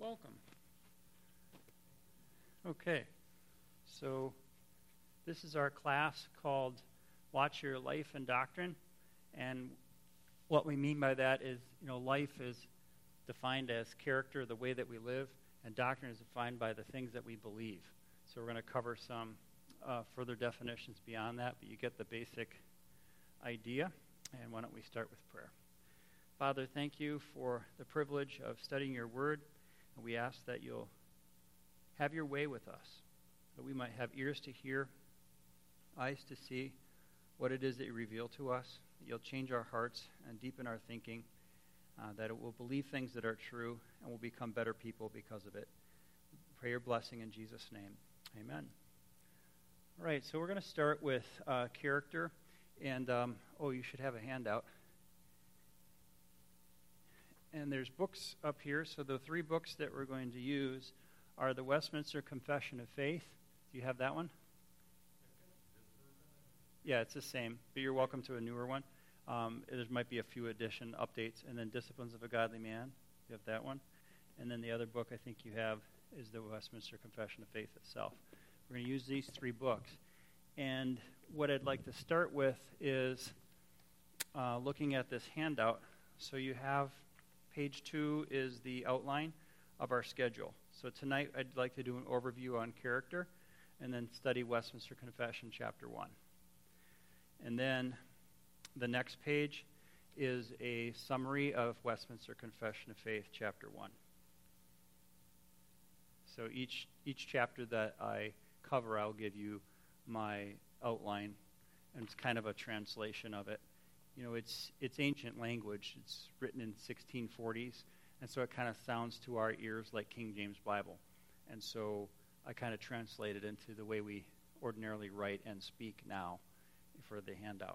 welcome. Okay, so this is our class called Watch Your Life and Doctrine, and what we mean by that is, life is defined as character, the way that we live, and doctrine is defined by the things that we believe. So we're going to cover some further definitions beyond that, but you get the basic idea, and why don't we start with prayer. Father, thank you for the privilege of studying your word, and we ask that you'll have your way with us, that we might have ears to hear, eyes to see what it is that you reveal to us, that you'll change our hearts and deepen our thinking, that it will believe things that are true, and we'll become better people because of it. Pray your blessing in Jesus' name. Amen. All right, so we're going to start with character, and you should have a handout. And there's books up here. So the three books that we're going to use are the Westminster Confession of Faith. Do you have that one? Yeah, it's the same, but you're welcome to a newer one. There might be a few addition updates. And then Disciplines of a Godly Man. You have that one. And then the other book I think you have is the Westminster Confession of Faith itself. We're going to use these three books. And what I'd like to start with is looking at this handout. So you have page 2 is the outline of our schedule. So tonight I'd like to do an overview on character and then study Westminster Confession chapter 1. And then the next page is a summary of Westminster Confession of Faith chapter 1. So each chapter that I cover, I'll give you my outline, and it's kind of a translation of it. It's ancient language. It's written in 1640s, and so it kind of sounds to our ears like King James Bible. And so I kind of translate it into the way we ordinarily write and speak now for the handout.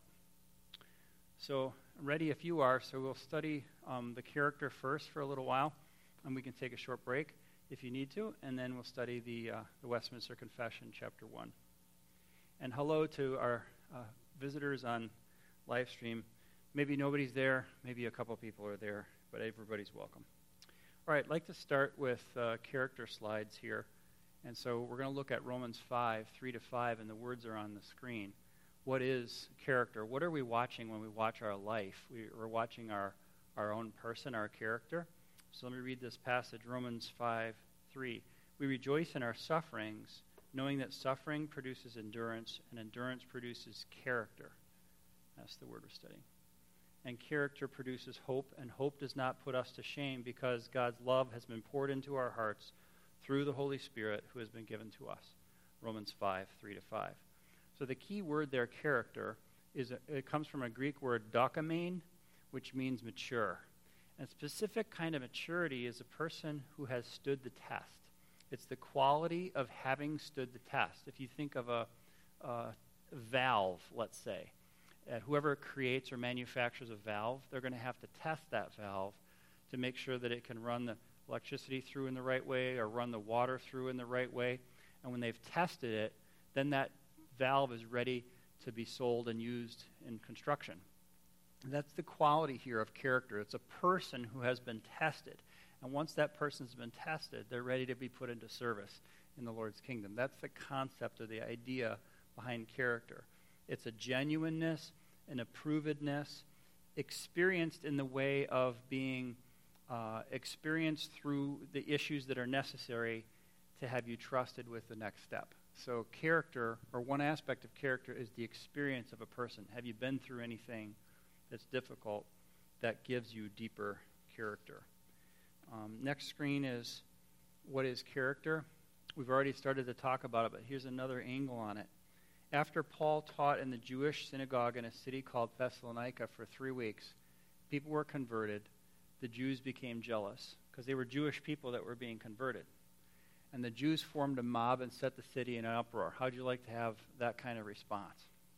So I'm ready if you are, so we'll study the character first for a little while, and we can take a short break if you need to, and then we'll study the Westminster Confession, chapter 1. And hello to our visitors on live stream. Maybe nobody's there, maybe a couple people are there, but everybody's welcome. All right, I'd like to start with character slides here. And so we're going to look at Romans 5, 3-5, and the words are on the screen. What is character? What are we watching when we watch our life? We're watching our own person, our character. So let me read this passage, Romans 5, 3. We rejoice in our sufferings, knowing that suffering produces endurance, and endurance produces character. That's the word we're studying. And character produces hope, and hope does not put us to shame because God's love has been poured into our hearts through the Holy Spirit who has been given to us. Romans 5, 3-5. So the key word there, character, it comes from a Greek word dokimane, which means mature. And a specific kind of maturity is a person who has stood the test. It's the quality of having stood the test. If you think of a valve, let's say, whoever creates or manufactures a valve, they're going to have to test that valve to make sure that it can run the electricity through in the right way or run the water through in the right way. And when they've tested it, then that valve is ready to be sold and used in construction. And that's the quality here of character. It's a person who has been tested. And once that person's been tested, they're ready to be put into service in the Lord's kingdom. That's the concept or the idea behind character. It's a genuineness, an approvedness, experienced in the way of being experienced through the issues that are necessary to have you trusted with the next step. So character, or one aspect of character, is the experience of a person. Have you been through anything that's difficult that gives you deeper character? Next screen is what is character. We've already started to talk about it, but here's another angle on it. After Paul taught in the Jewish synagogue in a city called Thessalonica for 3 weeks, people were converted. The Jews became jealous because they were Jewish people that were being converted. And the Jews formed a mob and set the city in an uproar. How'd you like to have that kind of response?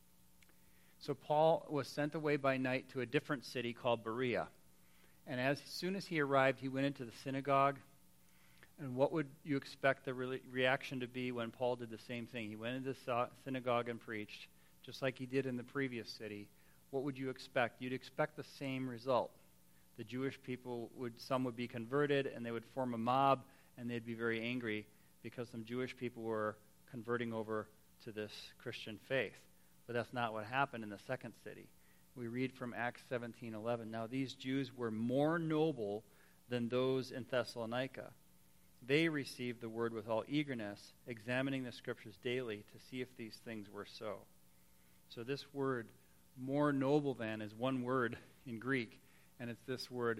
So Paul was sent away by night to a different city called Berea. And as soon as he arrived, he went into the synagogue. And what would you expect the reaction to be when Paul did the same thing? He went into the synagogue and preached, just like he did in the previous city. What would you expect? You'd expect the same result. The Jewish people some would be converted, and they would form a mob, and they'd be very angry because some Jewish people were converting over to this Christian faith. But that's not what happened in the second city. We read from Acts 17:11. Now these Jews were more noble than those in Thessalonica. They received the word with all eagerness, examining the scriptures daily to see if these things were so. So this word, more noble than, is one word in Greek, and it's this word,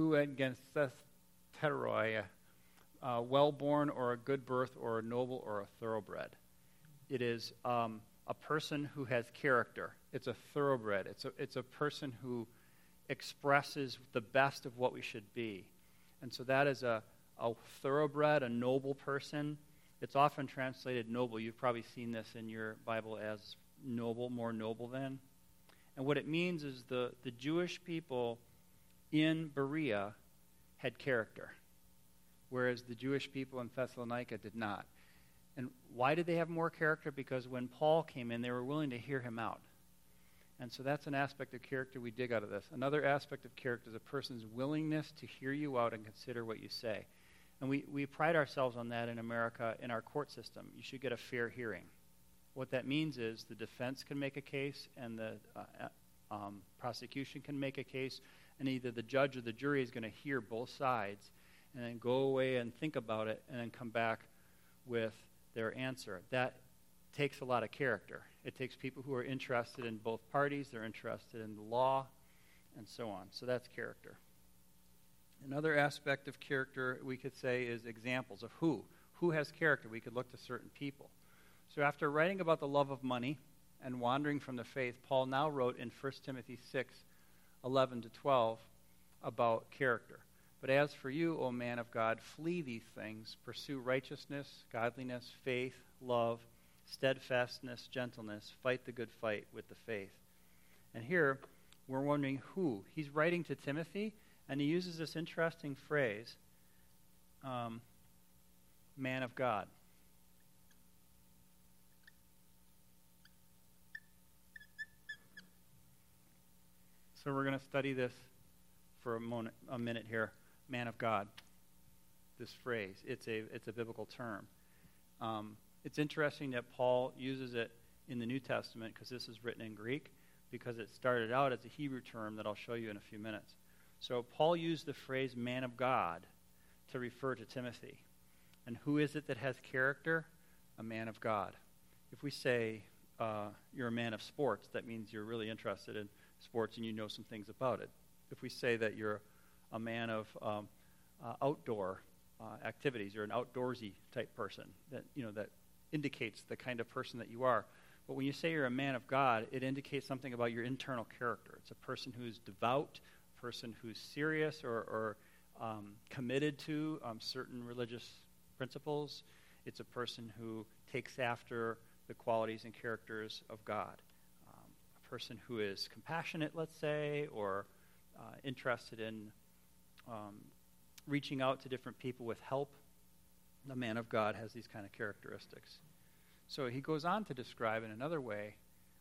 eugentheteroi, well-born or a good birth or a noble or a thoroughbred. It is a person who has character. It's a thoroughbred. It's a person who expresses the best of what we should be. And so that is a thoroughbred, a noble person. It's often translated noble. You've probably seen this in your Bible as noble, more noble than. And what it means is the Jewish people in Berea had character, whereas the Jewish people in Thessalonica did not. And why did they have more character? Because when Paul came in, they were willing to hear him out. And so that's an aspect of character we dig out of this. Another aspect of character is a person's willingness to hear you out and consider what you say. And we pride ourselves on that in America in our court system. You should get a fair hearing. What that means is the defense can make a case and the prosecution can make a case, and either the judge or the jury is going to hear both sides and then go away and think about it and then come back with their answer. That takes a lot of character. It takes people who are interested in both parties, they're interested in the law, and so on. So that's character. Another aspect of character we could say is examples of who. Who has character? We could look to certain people. So after writing about the love of money and wandering from the faith, Paul now wrote in 1 Timothy 6:11-12 about character. But as for you, O man of God, flee these things. Pursue righteousness, godliness, faith, love, steadfastness, gentleness. Fight the good fight with the faith. And here, we're wondering who. He's writing to Timothy, and he uses this interesting phrase, man of God. So we're going to study this for a minute here. Man of God, this phrase. It's a biblical term. It's interesting that Paul uses it in the New Testament because this is written in Greek, because it started out as a Hebrew term that I'll show you in a few minutes. So Paul used the phrase man of God to refer to Timothy. And who is it that has character? A man of God. If we say you're a man of sports, that means you're really interested in sports and you know some things about it. If we say that you're a man of outdoor activities, you're an outdoorsy type person, that indicates the kind of person that you are. But when you say you're a man of God, it indicates something about your internal character. It's a person who's devout, a person who's serious or committed to certain religious principles. It's a person who takes after the qualities and characters of God. A person who is compassionate, let's say, or interested in reaching out to different people with help. The man of God has these kind of characteristics. So he goes on to describe in another way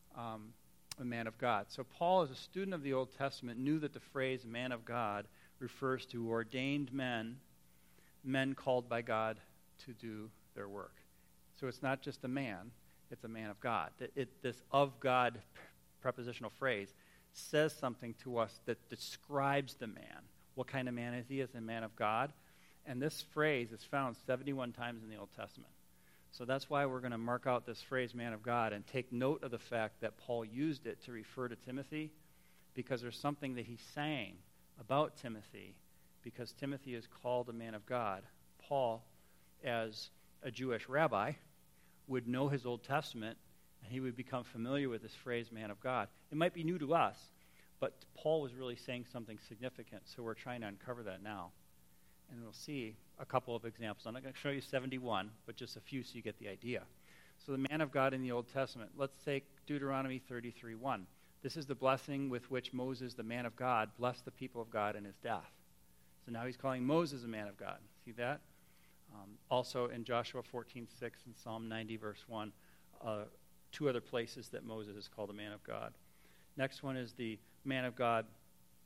a man of God. So Paul, as a student of the Old Testament, knew that the phrase man of God refers to ordained men called by God to do their work. So it's not just a man, it's a man of God. This of God prepositional phrase says something to us that describes the man. What kind of man is he as a man of God? And this phrase is found 71 times in the Old Testament. So that's why we're going to mark out this phrase, man of God, and take note of the fact that Paul used it to refer to Timothy, because there's something that he's saying about Timothy, because Timothy is called a man of God. Paul, as a Jewish rabbi, would know his Old Testament, and he would become familiar with this phrase, man of God. It might be new to us, but Paul was really saying something significant, so we're trying to uncover that now. And we'll see a couple of examples. I'm not going to show you 71, but just a few so you get the idea. So the man of God in the Old Testament. Let's take Deuteronomy 33:1. This is the blessing with which Moses, the man of God, blessed the people of God in his death. So now he's calling Moses a man of God. See that? Also in Joshua 14:6 and Psalm 90, verse 1, two other places that Moses is called a man of God. Next one is the man of God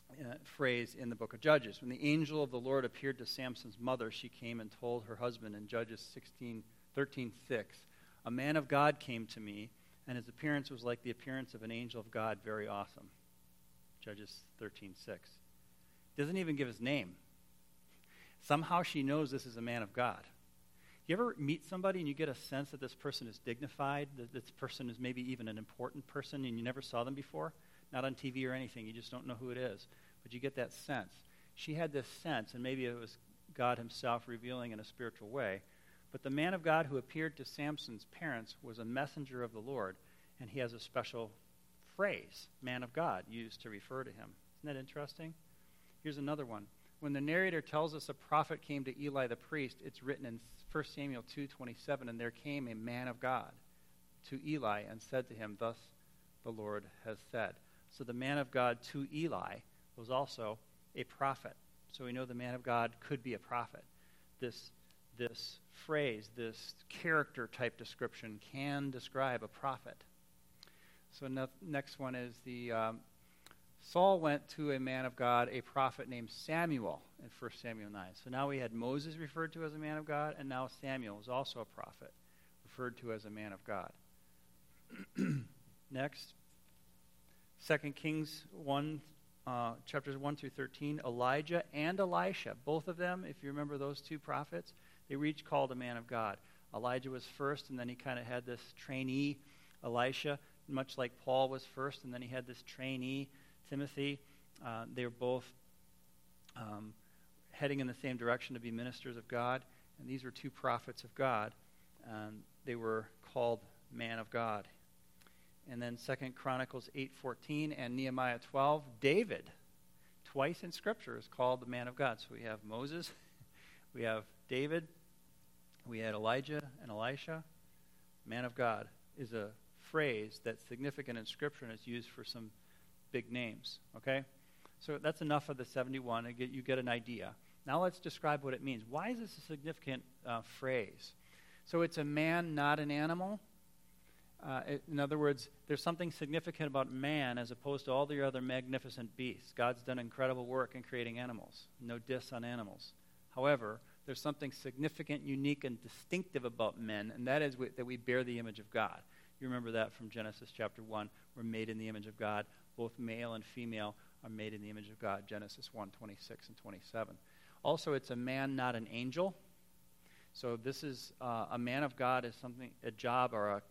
phrase in the book of Judges. When the angel of the Lord appeared to Samson's mother, she came and told her husband in Judges 13:6, a man of God came to me, and his appearance was like the appearance of an angel of God, very awesome. Judges 13:6. Doesn't even give his name. Somehow she knows this is a man of God. You ever meet somebody and you get a sense that this person is dignified, that this person is maybe even an important person and you never saw them before? Not on TV or anything. You just don't know who it is. But you get that sense. She had this sense, and maybe it was God himself revealing in a spiritual way. But the man of God who appeared to Samson's parents was a messenger of the Lord, and he has a special phrase, man of God, used to refer to him. Isn't that interesting? Here's another one. When the narrator tells us a prophet came to Eli the priest, it's written in 1 Samuel 2:27, and there came a man of God to Eli and said to him, thus the Lord has said. So the man of God to Eli was also a prophet. So we know the man of God could be a prophet. This phrase, this character type description can describe a prophet. So next one is Saul went to a man of God, a prophet named Samuel in 1 Samuel 9. So now we had Moses referred to as a man of God, and now Samuel is also a prophet, referred to as a man of God. Next, 2 Kings 1, chapters 1 through 13, Elijah and Elisha, both of them, if you remember those two prophets, they were each called a man of God. Elijah was first, and then he kind of had this trainee, Elisha, much like Paul was first, and then he had this trainee, Timothy. They were both heading in the same direction to be ministers of God, and these were two prophets of God. They were called man of God. And then 2 Chronicles 8:14 and Nehemiah 12, David, twice in Scripture, is called the man of God. So we have Moses, we have David, we had Elijah and Elisha. Man of God is a phrase that's significant in Scripture, and it's used for some big names, okay? So that's enough of the 71. You get an idea. Now let's describe what it means. Why is this a significant phrase? So it's a man, not an animal. In other words, there's something significant about man as opposed to all the other magnificent beasts. God's done incredible work in creating animals. No diss on animals. However, there's something significant, unique, and distinctive about men, and that is that we bear the image of God. You remember that from Genesis chapter 1. We're made in the image of God. Both male and female are made in the image of God, Genesis 1:26 and 27. Also, it's a man, not an angel. So this is a man of God is something, a job or a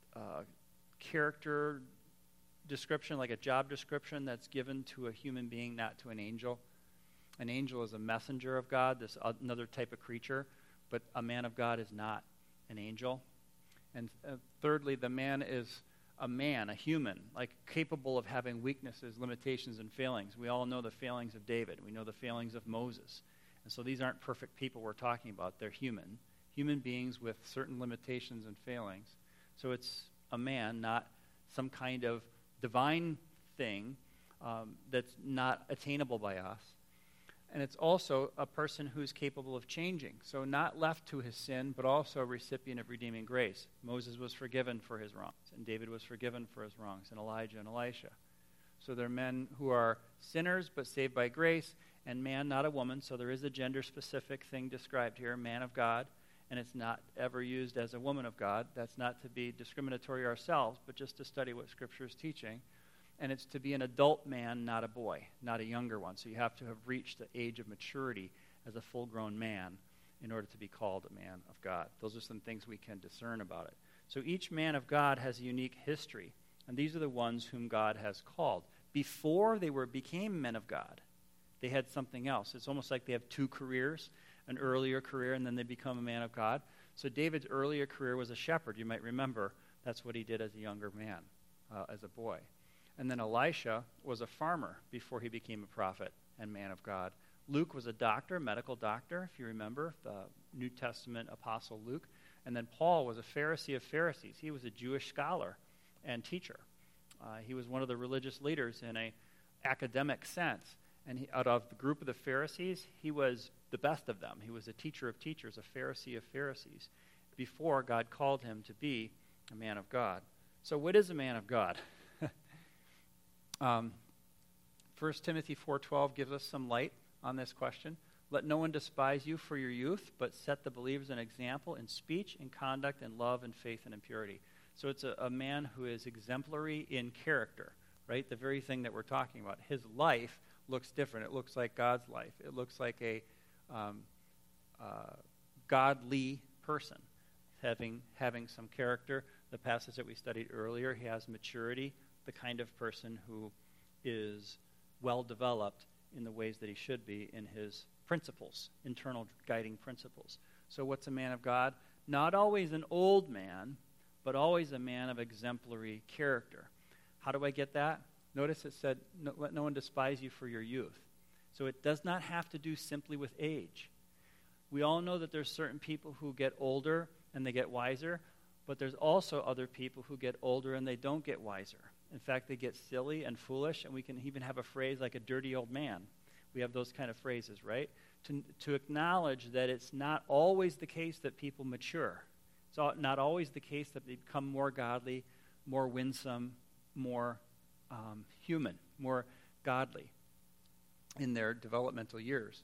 character description, like a job description that's given to a human being, not to an angel. An angel is a messenger of God, this another type of creature, but a man of God is not an angel. And thirdly, the man is a man, a human, like capable of having weaknesses, limitations, and failings. We all know the failings of David. We know the failings of Moses. And so these aren't perfect people we're talking about. They're human beings with certain limitations and failings. So it's a man, not some kind of divine thing that's not attainable by us. And it's also a person who's capable of changing. So not left to his sin, but also a recipient of redeeming grace. Moses was forgiven for his wrongs, and David was forgiven for his wrongs, and Elijah and Elisha. So they're men who are sinners but saved by grace, and man, not a woman. So there is a gender-specific thing described here, man of God, and it's not ever used as a woman of God. That's not to be discriminatory ourselves, but just to study what Scripture is teaching. And it's to be an adult man, not a boy, not a younger one. So you have to have reached the age of maturity as a full-grown man in order to be called a man of God. Those are some things we can discern about it. So each man of God has a unique history, and these are the ones whom God has called. Before they became men of God, they had something else. It's almost like they have two careers, an earlier career, and then they become a man of God. So David's earlier career was a shepherd. You might remember that's what he did as a younger man, as a boy. And then Elisha was a farmer before he became a prophet and man of God. Luke was a doctor, medical doctor, if you remember, the New Testament apostle Luke. And then Paul was a Pharisee of Pharisees. He was a Jewish scholar and teacher. He was one of the religious leaders in an academic sense. And out of the group of the Pharisees, he was the best of them. He was a teacher of teachers, a Pharisee of Pharisees, before God called him to be a man of God. So what is a man of God? 1 1 Timothy 4:12 gives us some light on this question. Let no one despise you for your youth, but set the believers an example in speech, in conduct, in love, in faith, and in purity. So it's a man who is exemplary in character, right? The very thing that we're talking about. His life looks different. It looks like God's life. It looks like a godly person, having some character. The passage that we studied earlier, he has maturity, the kind of person who is well developed in the ways that he should be in his principles, internal guiding principles. So what's a man of God? Not always an old man, but always a man of exemplary character. How do I get that? Notice it said, let no one despise you for your youth. So it does not have to do simply with age. We all know that there's certain people who get older and they get wiser, but there's also other people who get older and they don't get wiser. In fact, they get silly and foolish, and we can even have a phrase like a dirty old man. We have those kind of phrases, right? To acknowledge that it's not always the case that people mature. It's not always the case that they become more godly, more winsome, more human, more godly in their developmental years.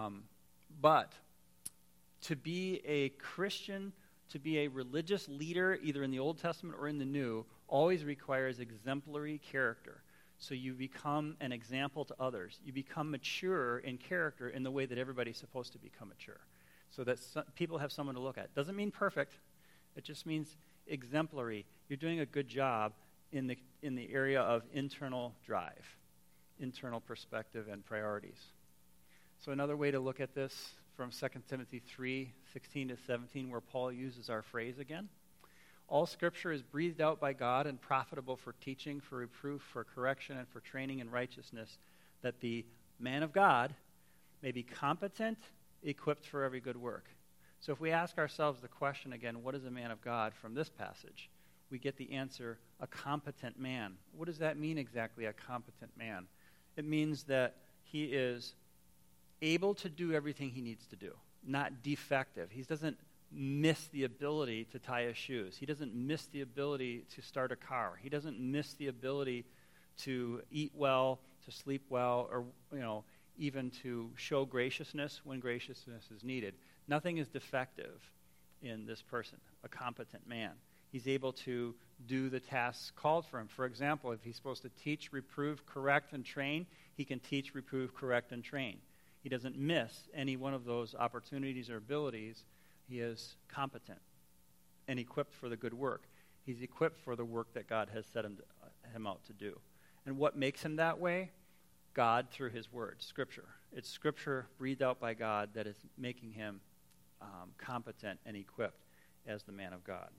But to be a Christian, to be a religious leader, either in the Old Testament or in the New, always requires exemplary character. So you become an example to others. You become mature in character in the way that everybody's supposed to become mature, so that people have someone to look at. Doesn't mean perfect. It just means exemplary. You're doing a good job in the area of internal drive, internal perspective, and priorities. So another way to look at this from 2 Timothy 3:16 to 17, where Paul uses our phrase again. All Scripture is breathed out by God and profitable for teaching, for reproof, for correction, and for training in righteousness, that the man of God may be competent, equipped for every good work. So if we ask ourselves the question again, what is a man of God from this passage? We get the answer, a competent man. What does that mean exactly, a competent man? It means that he is able to do everything he needs to do, not defective. He doesn't miss the ability to tie his shoes. He doesn't miss the ability to start a car. He doesn't miss the ability to eat well, to sleep well, or even to show graciousness when graciousness is needed. Nothing is defective in this person, a competent man. He's able to do the tasks called for him. For example, if he's supposed to teach, reprove, correct, and train, he can teach, reprove, correct, and train. He doesn't miss any one of those opportunities or abilities. He is competent and equipped for the good work. He's equipped for the work that God has set him out to do. And what makes him that way? God through his word, Scripture. It's Scripture breathed out by God that is making him competent and equipped as the man of God.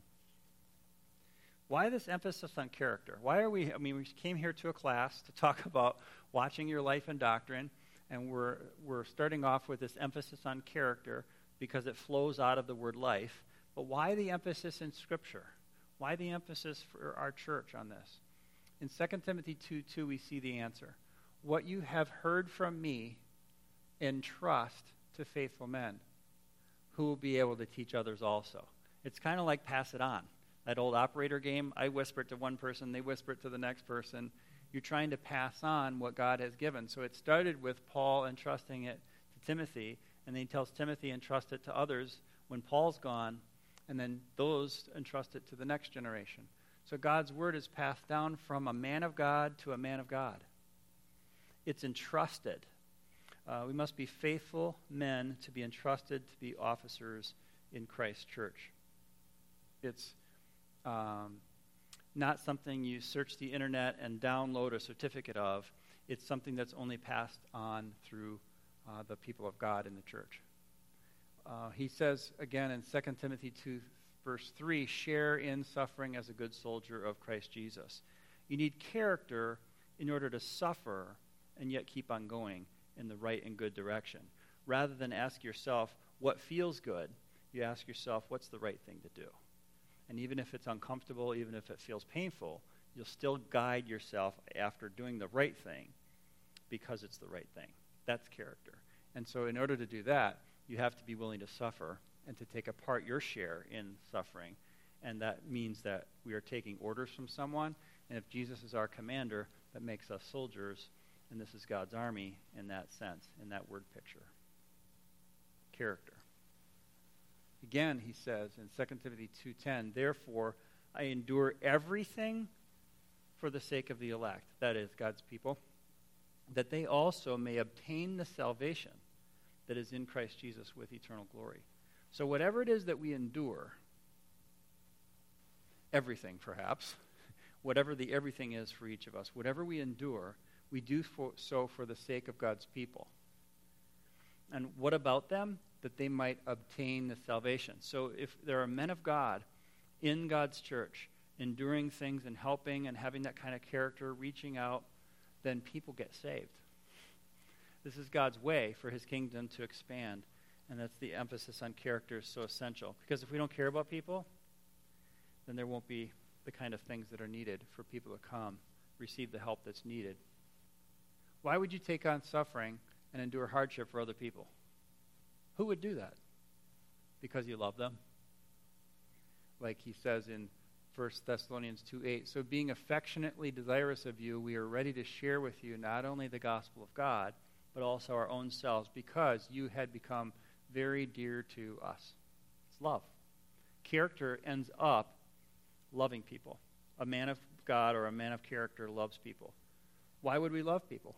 Why this emphasis on character? Why are we came here to a class to talk about watching your life and doctrine, and we're starting off with this emphasis on character because it flows out of the word life. But why the emphasis in Scripture? Why the emphasis for our church on this? In 2 Timothy 2:2, we see the answer. What you have heard from me, entrust to faithful men who will be able to teach others also. It's kind of like pass it on. That old operator game, I whisper it to one person, they whisper it to the next person. You're trying to pass on what God has given. So it started with Paul entrusting it to Timothy, and then he tells Timothy entrust it to others when Paul's gone, and then those entrust it to the next generation. So God's word is passed down from a man of God to a man of God. It's entrusted. We must be faithful men to be entrusted to be officers in Christ's church. It's not something you search the internet and download a certificate of. It's something that's only passed on through the people of God in the church. He says again in 2 Timothy 2, verse 3, share in suffering as a good soldier of Christ Jesus. You need character in order to suffer and yet keep on going in the right and good direction. Rather than ask yourself what feels good, you ask yourself what's the right thing to do. And even if it's uncomfortable, even if it feels painful, you'll still guide yourself after doing the right thing because it's the right thing. That's character. And so in order to do that, you have to be willing to suffer and to take apart your share in suffering. And that means that we are taking orders from someone. And if Jesus is our commander, that makes us soldiers And this is God's army in that sense, in that word picture. Character. Again, he says in 2 Timothy 2:10, therefore I endure everything for the sake of the elect, that is, God's people, that they also may obtain the salvation that is in Christ Jesus with eternal glory. So whatever it is that we endure, everything perhaps, whatever the everything is for each of us, whatever we endure, we do so for the sake of God's people. And what about them? That they might obtain the salvation. So if there are men of God in God's church, enduring things and helping and having that kind of character, reaching out, then people get saved. This is God's way for his kingdom to expand, and that's the emphasis on character is so essential. Because if we don't care about people, then there won't be the kind of things that are needed for people to come, receive the help that's needed. Why would you take on suffering and endure hardship for other people? Who would do that? Because you love them? Like he says in 1 Thessalonians 2:8, so being affectionately desirous of you, we are ready to share with you not only the gospel of God, but also our own selves, because you had become very dear to us. It's love. Character ends up loving people. A man of God or a man of character loves people. Why would we love people?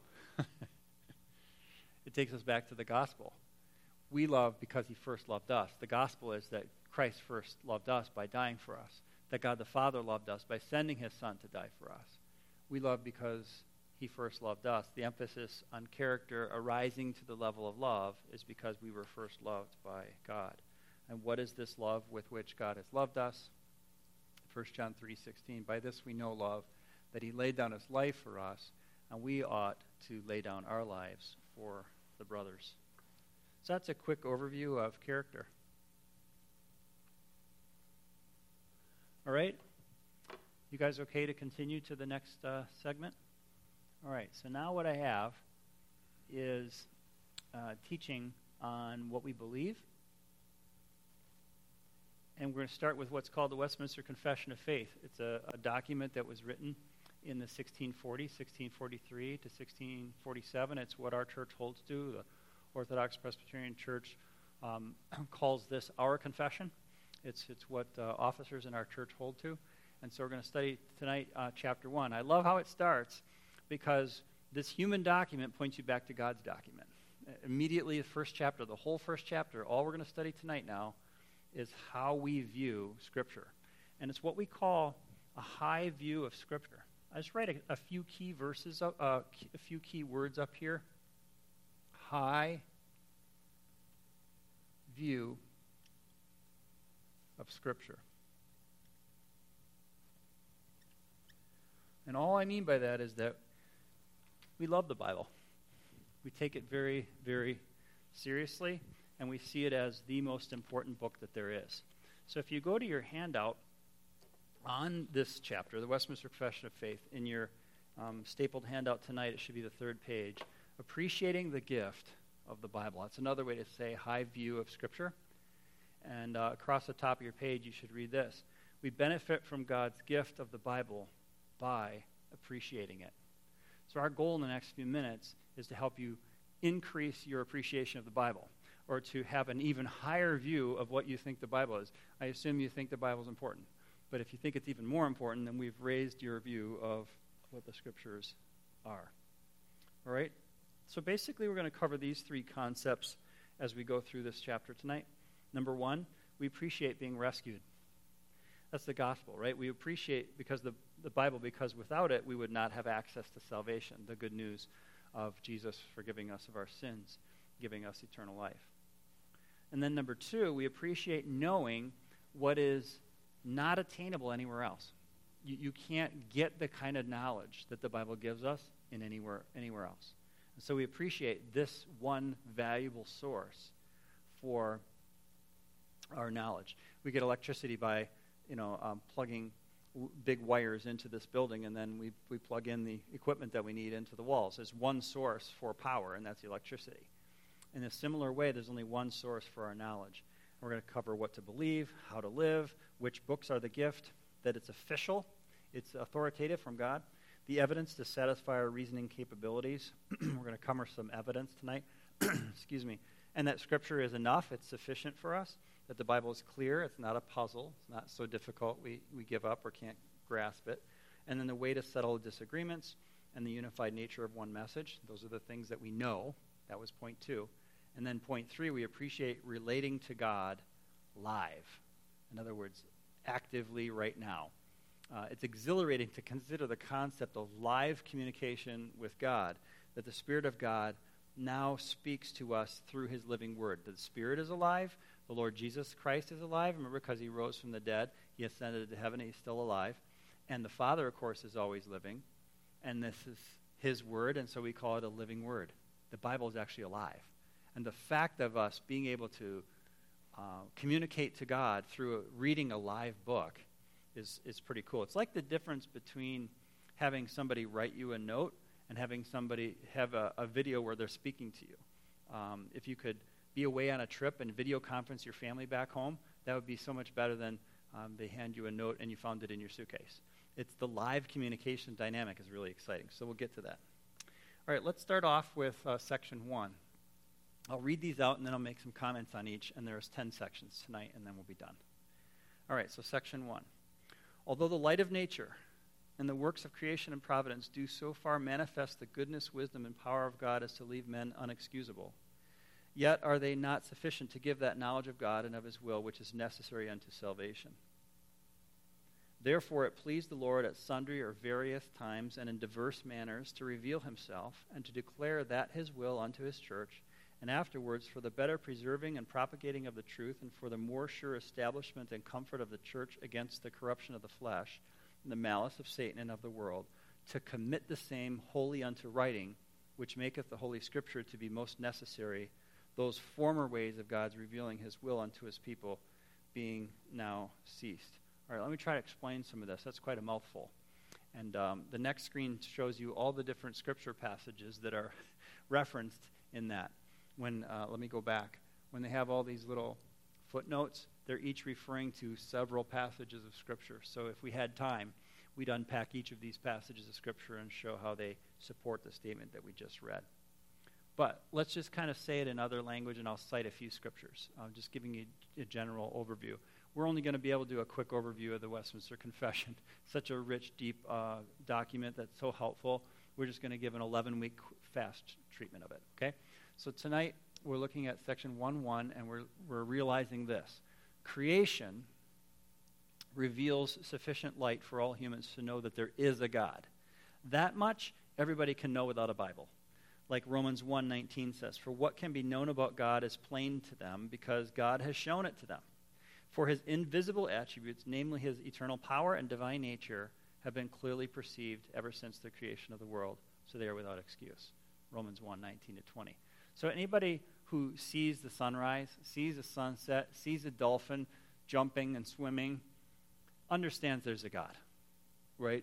It takes us back to the gospel. We love because he first loved us. The gospel is that Christ first loved us by dying for us, that God the Father loved us by sending his Son to die for us. We love because he first loved us. The emphasis on character arising to the level of love is because we were first loved by God. And what is this love with which God has loved us? 1 John 3:16, by this we know love, that he laid down his life for us, and we ought to lay down our lives for the brothers. So that's a quick overview of character. All right? You guys okay to continue to the next segment? All right, so now what I have is teaching on what we believe. And we're going to start with what's called the Westminster Confession of Faith. It's a document that was written in the 1643 to 1647. It's what our church holds to. The Orthodox Presbyterian Church calls this our confession. It's what officers in our church hold to. And so we're going to study tonight chapter 1. I love how it starts because this human document points you back to God's document. Immediately, the first chapter, the whole first chapter, all we're going to study tonight now is how we view Scripture. And it's what we call a high view of Scripture. I just write a few key verses, a few key words up here. High view of Scripture. And all I mean by that is that we love the Bible. We take it very, very seriously, and we see it as the most important book that there is. So if you go to your handout on this chapter, the Westminster Confession of Faith, in your stapled handout tonight, it should be the third page, Appreciating the Gift of the Bible. That's another way to say high view of Scripture. And across the top of your page, you should read this. We benefit from God's gift of the Bible by appreciating it. So our goal in the next few minutes is to help you increase your appreciation of the Bible, or to have an even higher view of what you think the Bible is. I assume you think the Bible is important. But if you think it's even more important, then we've raised your view of what the Scriptures are. All right? So basically, we're going to cover these three concepts as we go through this chapter tonight. Number one, we appreciate being rescued. That's the gospel, right? We appreciate because the Bible, because without it, we would not have access to salvation, the good news of Jesus forgiving us of our sins, giving us eternal life. And then number two, we appreciate knowing what is not attainable anywhere else. You can't get the kind of knowledge that the Bible gives us in anywhere else. And so we appreciate this one valuable source for our knowledge. We get electricity by plugging big wires into this building, and then we plug in the equipment that we need into the walls. There's one source for power, and that's the electricity. In a similar way, there's only one source for our knowledge. We're going to cover what to believe, how to live, which books are the gift, that it's official, it's authoritative from God, The evidence to satisfy our reasoning capabilities. We're going to cover some evidence tonight. Excuse me. And that Scripture is enough. It's sufficient for us. That the Bible is clear. It's not a puzzle. It's not so difficult we give up or can't grasp it. And then the way to settle disagreements and the unified nature of one message. Those are the things that we know. That was point 2. And then point 3, we appreciate relating to God live. In other words, actively right now. It's exhilarating to consider the concept of live communication with God, that the Spirit of God now speaks to us through his living word. The Spirit is alive. The Lord Jesus Christ is alive. Remember, because he rose from the dead, he ascended to heaven, he's still alive. And the Father, of course, is always living. And this is his word, and so we call it a living word. The Bible is actually alive. And the fact of us being able to communicate to God through reading a live book is pretty cool. It's like the difference between having somebody write you a note and having somebody have a video where they're speaking to you. If you could be away on a trip and video conference your family back home, that would be so much better than they hand you a note and you found it in your suitcase. It's the live communication dynamic is really exciting, so we'll get to that. All right, let's start off with section 1. I'll read these out and then I'll make some comments on each, and there's 10 sections tonight, and then we'll be done. All right, so section 1. Although the light of nature and the works of creation and providence do so far manifest the goodness, wisdom, and power of God as to leave men unexcusable, yet are they not sufficient to give that knowledge of God and of his will which is necessary unto salvation. Therefore it pleased the Lord at sundry or various times and in diverse manners to reveal himself and to declare that his will unto his church, and afterwards for the better preserving and propagating of the truth, and for the more sure establishment and comfort of the church against the corruption of the flesh, and the malice of Satan and of the world, to commit the same wholly unto writing, which maketh the Holy Scripture to be most necessary, those former ways of God's revealing his will unto his people being now ceased. All right, let me try to explain some of this. That's quite a mouthful. And the next screen shows you all the different Scripture passages that are referenced in that. Let me go back. When they have all these little footnotes, they're each referring to several passages of Scripture. So if we had time, we'd unpack each of these passages of Scripture and show how they support the statement that we just read. But let's just kind of say it in other language, and I'll cite a few Scriptures. I'm just giving you a general overview. We're only going to be able to do a quick overview of the Westminster Confession. Such a rich, deep document that's so helpful. We're just going to give an 11-week fast treatment of it, okay? So tonight, we're looking at section 1:1, and we're realizing this. Creation reveals sufficient light for all humans to know that there is a God. That much everybody can know without a Bible. Like Romans 1:19 says, for what can be known about God is plain to them because God has shown it to them. For his invisible attributes, namely his eternal power and divine nature, have been clearly perceived ever since the creation of the world, so they are without excuse. Romans 1:19-20. So anybody who sees the sunrise, sees the sunset, sees a dolphin jumping and swimming, understands there's a God, right?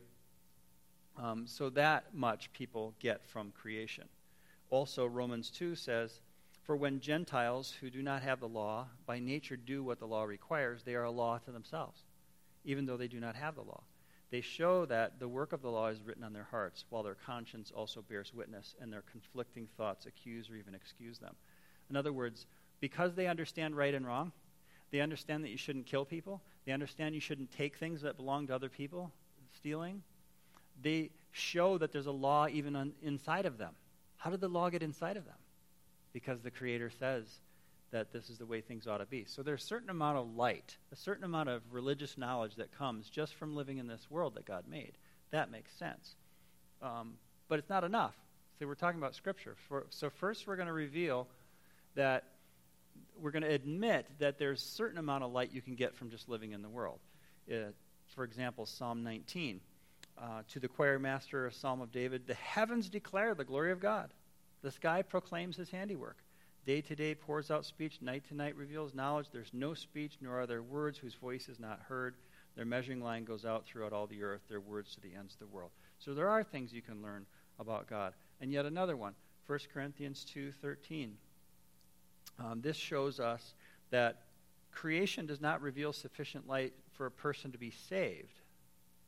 So that much people get from creation. Also, Romans 2 says, for when Gentiles who do not have the law, by nature do what the law requires, they are a law to themselves, even though they do not have the law. They show that the work of the law is written on their hearts, while their conscience also bears witness, and their conflicting thoughts accuse or even excuse them. In other words, because they understand right and wrong, they understand that you shouldn't kill people, they understand you shouldn't take things that belong to other people, stealing, they show that there's a law even inside of them. How did the law get inside of them? Because the Creator says that this is the way things ought to be. So there's a certain amount of light, a certain amount of religious knowledge that comes just from living in this world that God made. That makes sense. But it's not enough. So we're talking about Scripture. So first we're going to reveal that we're going to admit that there's a certain amount of light you can get from just living in the world. For example, Psalm 19. To the choir master, a psalm of David, the heavens declare the glory of God. The sky proclaims his handiwork. Day to day pours out speech. Night to night reveals knowledge. There's no speech, nor are there words whose voice is not heard. Their measuring line goes out throughout all the earth. Their words to the ends of the world. So there are things you can learn about God. And yet another one, 1 Corinthians 2:13. This shows us that creation does not reveal sufficient light for a person to be saved.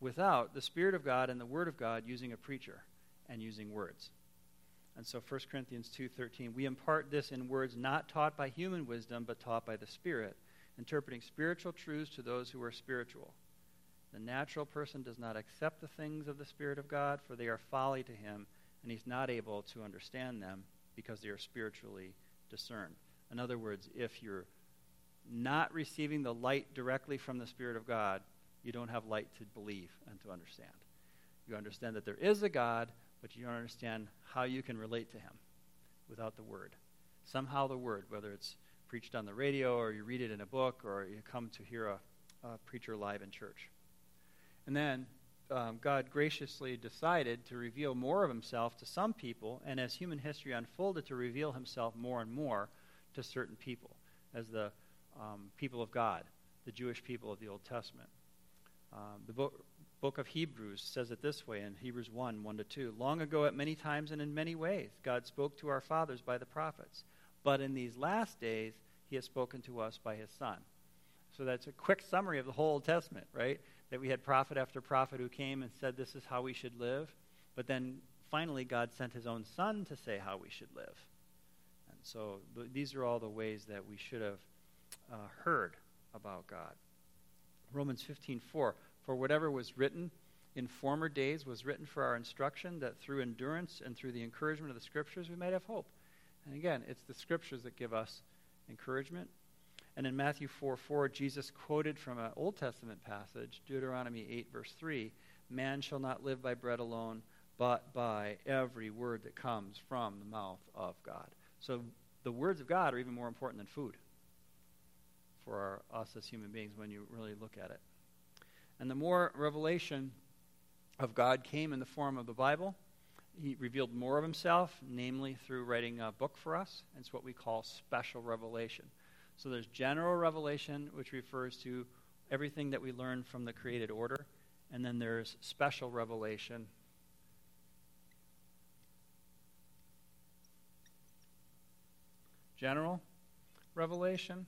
without the Spirit of God and the Word of God using a preacher and using words. And so 1 Corinthians 2:13, we impart this in words not taught by human wisdom, but taught by the Spirit, interpreting spiritual truths to those who are spiritual. The natural person does not accept the things of the Spirit of God, for they are folly to him, and he's not able to understand them because they are spiritually discerned. In other words, if you're not receiving the light directly from the Spirit of God, you don't have light to believe and to understand. You understand that there is a God, but you don't understand how you can relate to him without the Word. Somehow the Word, whether it's preached on the radio or you read it in a book or you come to hear a preacher live in church. And then God graciously decided to reveal more of himself to some people, and as human history unfolded, to reveal himself more and more to certain people, as the people of God, the Jewish people of the Old Testament. The book of Hebrews says it this way in Hebrews 1:1-2. Long ago, at many times and in many ways, God spoke to our fathers by the prophets. But in these last days, he has spoken to us by his Son. So that's a quick summary of the whole Old Testament, right? That we had prophet after prophet who came and said this is how we should live. But then finally, God sent his own Son to say how we should live. And so these are all the ways that we should have heard about God. Romans 15:4, for whatever was written in former days was written for our instruction, that through endurance and through the encouragement of the Scriptures we might have hope. And again, it's the Scriptures that give us encouragement. And in Matthew 4:4, Jesus quoted from an Old Testament passage, Deuteronomy 8:3, man shall not live by bread alone, but by every word that comes from the mouth of God. So the words of God are even more important than food for us as human beings when you really look at it. And the more revelation of God came in the form of the Bible, he revealed more of himself, namely through writing a book for us. It's what we call special revelation. So there's general revelation, which refers to everything that we learn from the created order. And then there's special revelation. General revelation.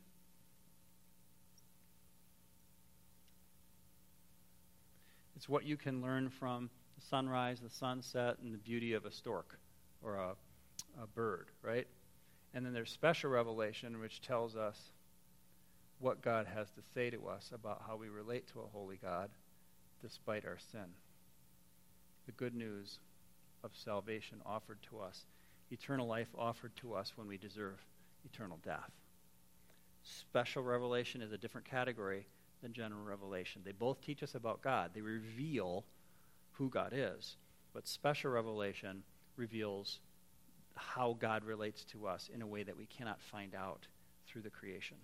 It's what you can learn from the sunrise, the sunset, and the beauty of a stork or a bird, right? And then there's special revelation, which tells us what God has to say to us about how we relate to a holy God despite our sin. The good news of salvation offered to us, eternal life offered to us when we deserve eternal death. Special revelation is a different category than general revelation. They both teach us about God. They reveal who God is. But special revelation reveals how God relates to us in a way that we cannot find out through the creation.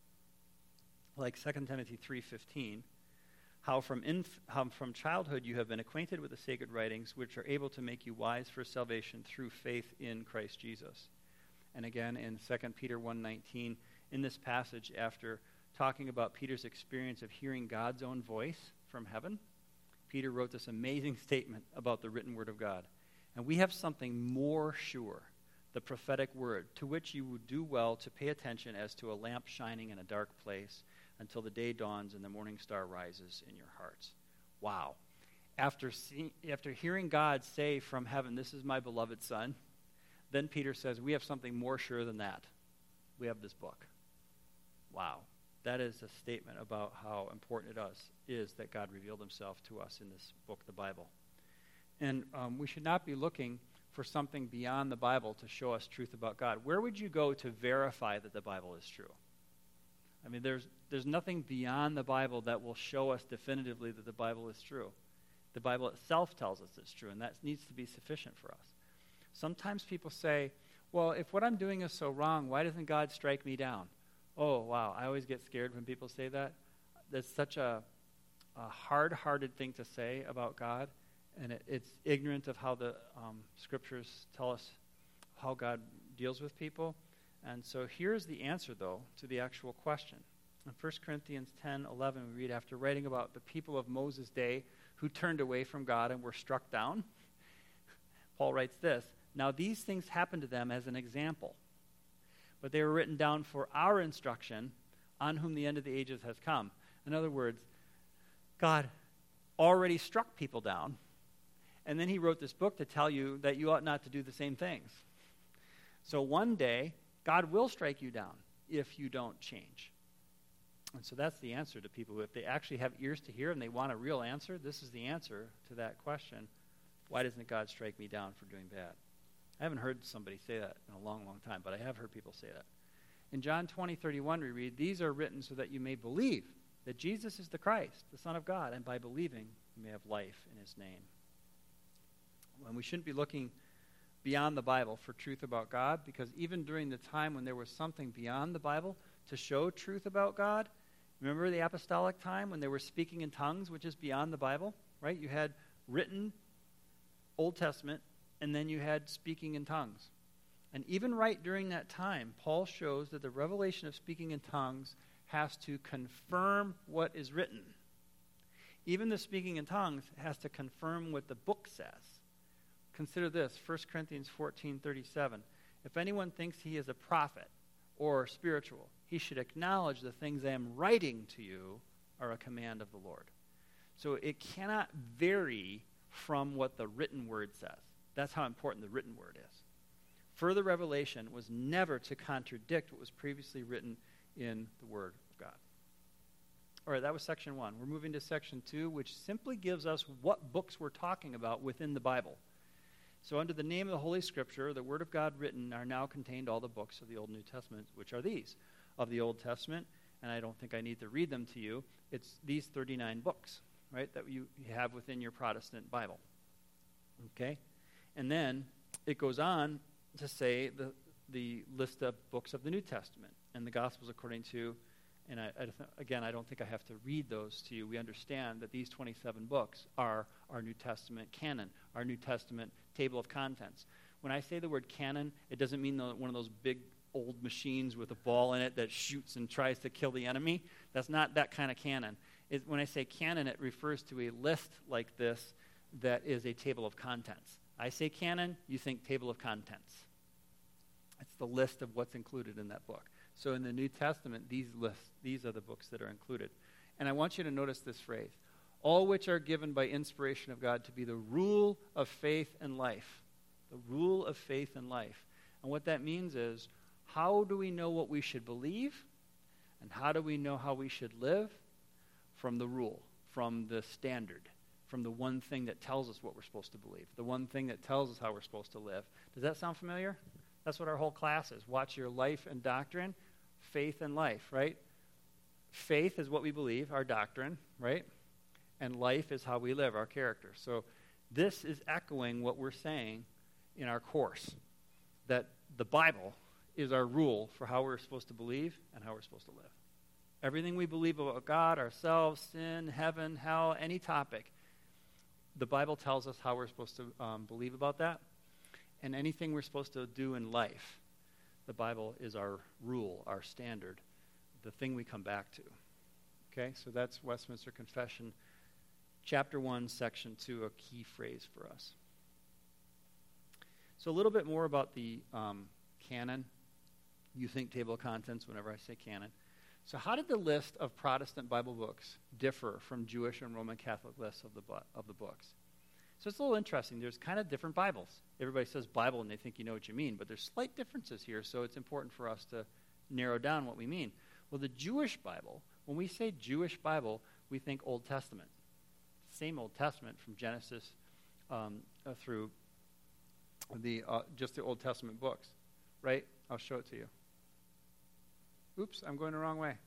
Like 2 Timothy 3:15, how from childhood you have been acquainted with the sacred writings, which are able to make you wise for salvation through faith in Christ Jesus. And again in 2 Peter 1:19, in this passage, after talking about Peter's experience of hearing God's own voice from heaven, Peter wrote this amazing statement about the written word of God. And we have something more sure, the prophetic word, to which you would do well to pay attention as to a lamp shining in a dark place until the day dawns and the morning star rises in your hearts. Wow. After hearing God say from heaven, this is my beloved Son, then Peter says, we have something more sure than that. We have this book. Wow. That is a statement about how important it is that God revealed himself to us in this book, the Bible. And we should not be looking for something beyond the Bible to show us truth about God. Where would you go to verify that the Bible is true? I mean, there's nothing beyond the Bible that will show us definitively that the Bible is true. The Bible itself tells us it's true, and that needs to be sufficient for us. Sometimes people say, well, if what I'm doing is so wrong, why doesn't God strike me down? Oh, wow, I always get scared when people say that. That's such a hard-hearted thing to say about God, and it's ignorant of how the Scriptures tell us how God deals with people. And so here's the answer, though, to the actual question. In 1 Corinthians 10:11, we read, after writing about the people of Moses' day who turned away from God and were struck down, Paul writes this, now these things happened to them as an example, but they were written down for our instruction, on whom the end of the ages has come. In other words, God already struck people down, and then he wrote this book to tell you that you ought not to do the same things. So one day, God will strike you down if you don't change. And so that's the answer to people who, if they actually have ears to hear and they want a real answer, this is the answer to that question. Why doesn't God strike me down for doing bad? I haven't heard somebody say that in a long, long time, but I have heard people say that. In John 20:31, we read, "These are written so that you may believe that Jesus is the Christ, the Son of God, and by believing you may have life in his name." And we shouldn't be looking beyond the Bible for truth about God, because even during the time when there was something beyond the Bible to show truth about God, remember the apostolic time when they were speaking in tongues, which is beyond the Bible, right? You had written Old Testament, and then you had speaking in tongues. And even right during that time, Paul shows that the revelation of speaking in tongues has to confirm what is written. Even the speaking in tongues has to confirm what the book says. Consider this, 1 Corinthians 14:37. "If anyone thinks he is a prophet or spiritual, he should acknowledge the things I am writing to you are a command of the Lord." So it cannot vary from what the written word says. That's how important the written word is. Further revelation was never to contradict what was previously written in the Word of God. All right, that was section 1. We're moving to section 2, which simply gives us what books we're talking about within the Bible. So under the name of the Holy Scripture, the Word of God written, are now contained all the books of the Old and New Testament, which are these. Of the Old Testament, and I don't think I need to read them to you, it's these 39 books, right, that you have within your Protestant Bible. Okay? And then it goes on to say the list of books of the New Testament and the Gospels according to, and I don't think I have to read those to you. We understand that these 27 books are our New Testament canon, our New Testament table of contents. When I say the word canon, it doesn't mean one of those big old machines with a ball in it that shoots and tries to kill the enemy. That's not that kind of canon. When I say canon, it refers to a list like this that is a table of contents. I say canon, you think table of contents. It's the list of what's included in that book. So in the New Testament, these are the books that are included. And I want you to notice this phrase, "all which are given by inspiration of God to be the rule of faith and life." The rule of faith and life. And what that means is, how do we know what we should believe? And how do we know how we should live? From the rule, from the standard, from the one thing that tells us what we're supposed to believe, the one thing that tells us how we're supposed to live. Does that sound familiar? That's what our whole class is. Watch your life and doctrine, faith and life, right? Faith is what we believe, our doctrine, right? And life is how we live, our character. So this is echoing what we're saying in our course, that the Bible is our rule for how we're supposed to believe and how we're supposed to live. Everything we believe about God, ourselves, sin, heaven, hell, any topic, the Bible tells us how we're supposed to believe about that. And anything we're supposed to do in life, the Bible is our rule, our standard, the thing we come back to. Okay, so that's Westminster Confession, chapter 1, section 2, a key phrase for us. So a little bit more about the canon. You think table of contents whenever I say canon. So how did the list of Protestant Bible books differ from Jewish and Roman Catholic lists of the books? So it's a little interesting. There's kind of different Bibles. Everybody says Bible and they think you know what you mean, but there's slight differences here, so it's important for us to narrow down what we mean. Well, the Jewish Bible, when we say Jewish Bible, we think Old Testament. Same Old Testament from Genesis through just the Old Testament books, right? I'll show it to you. Oops, I'm going the wrong way.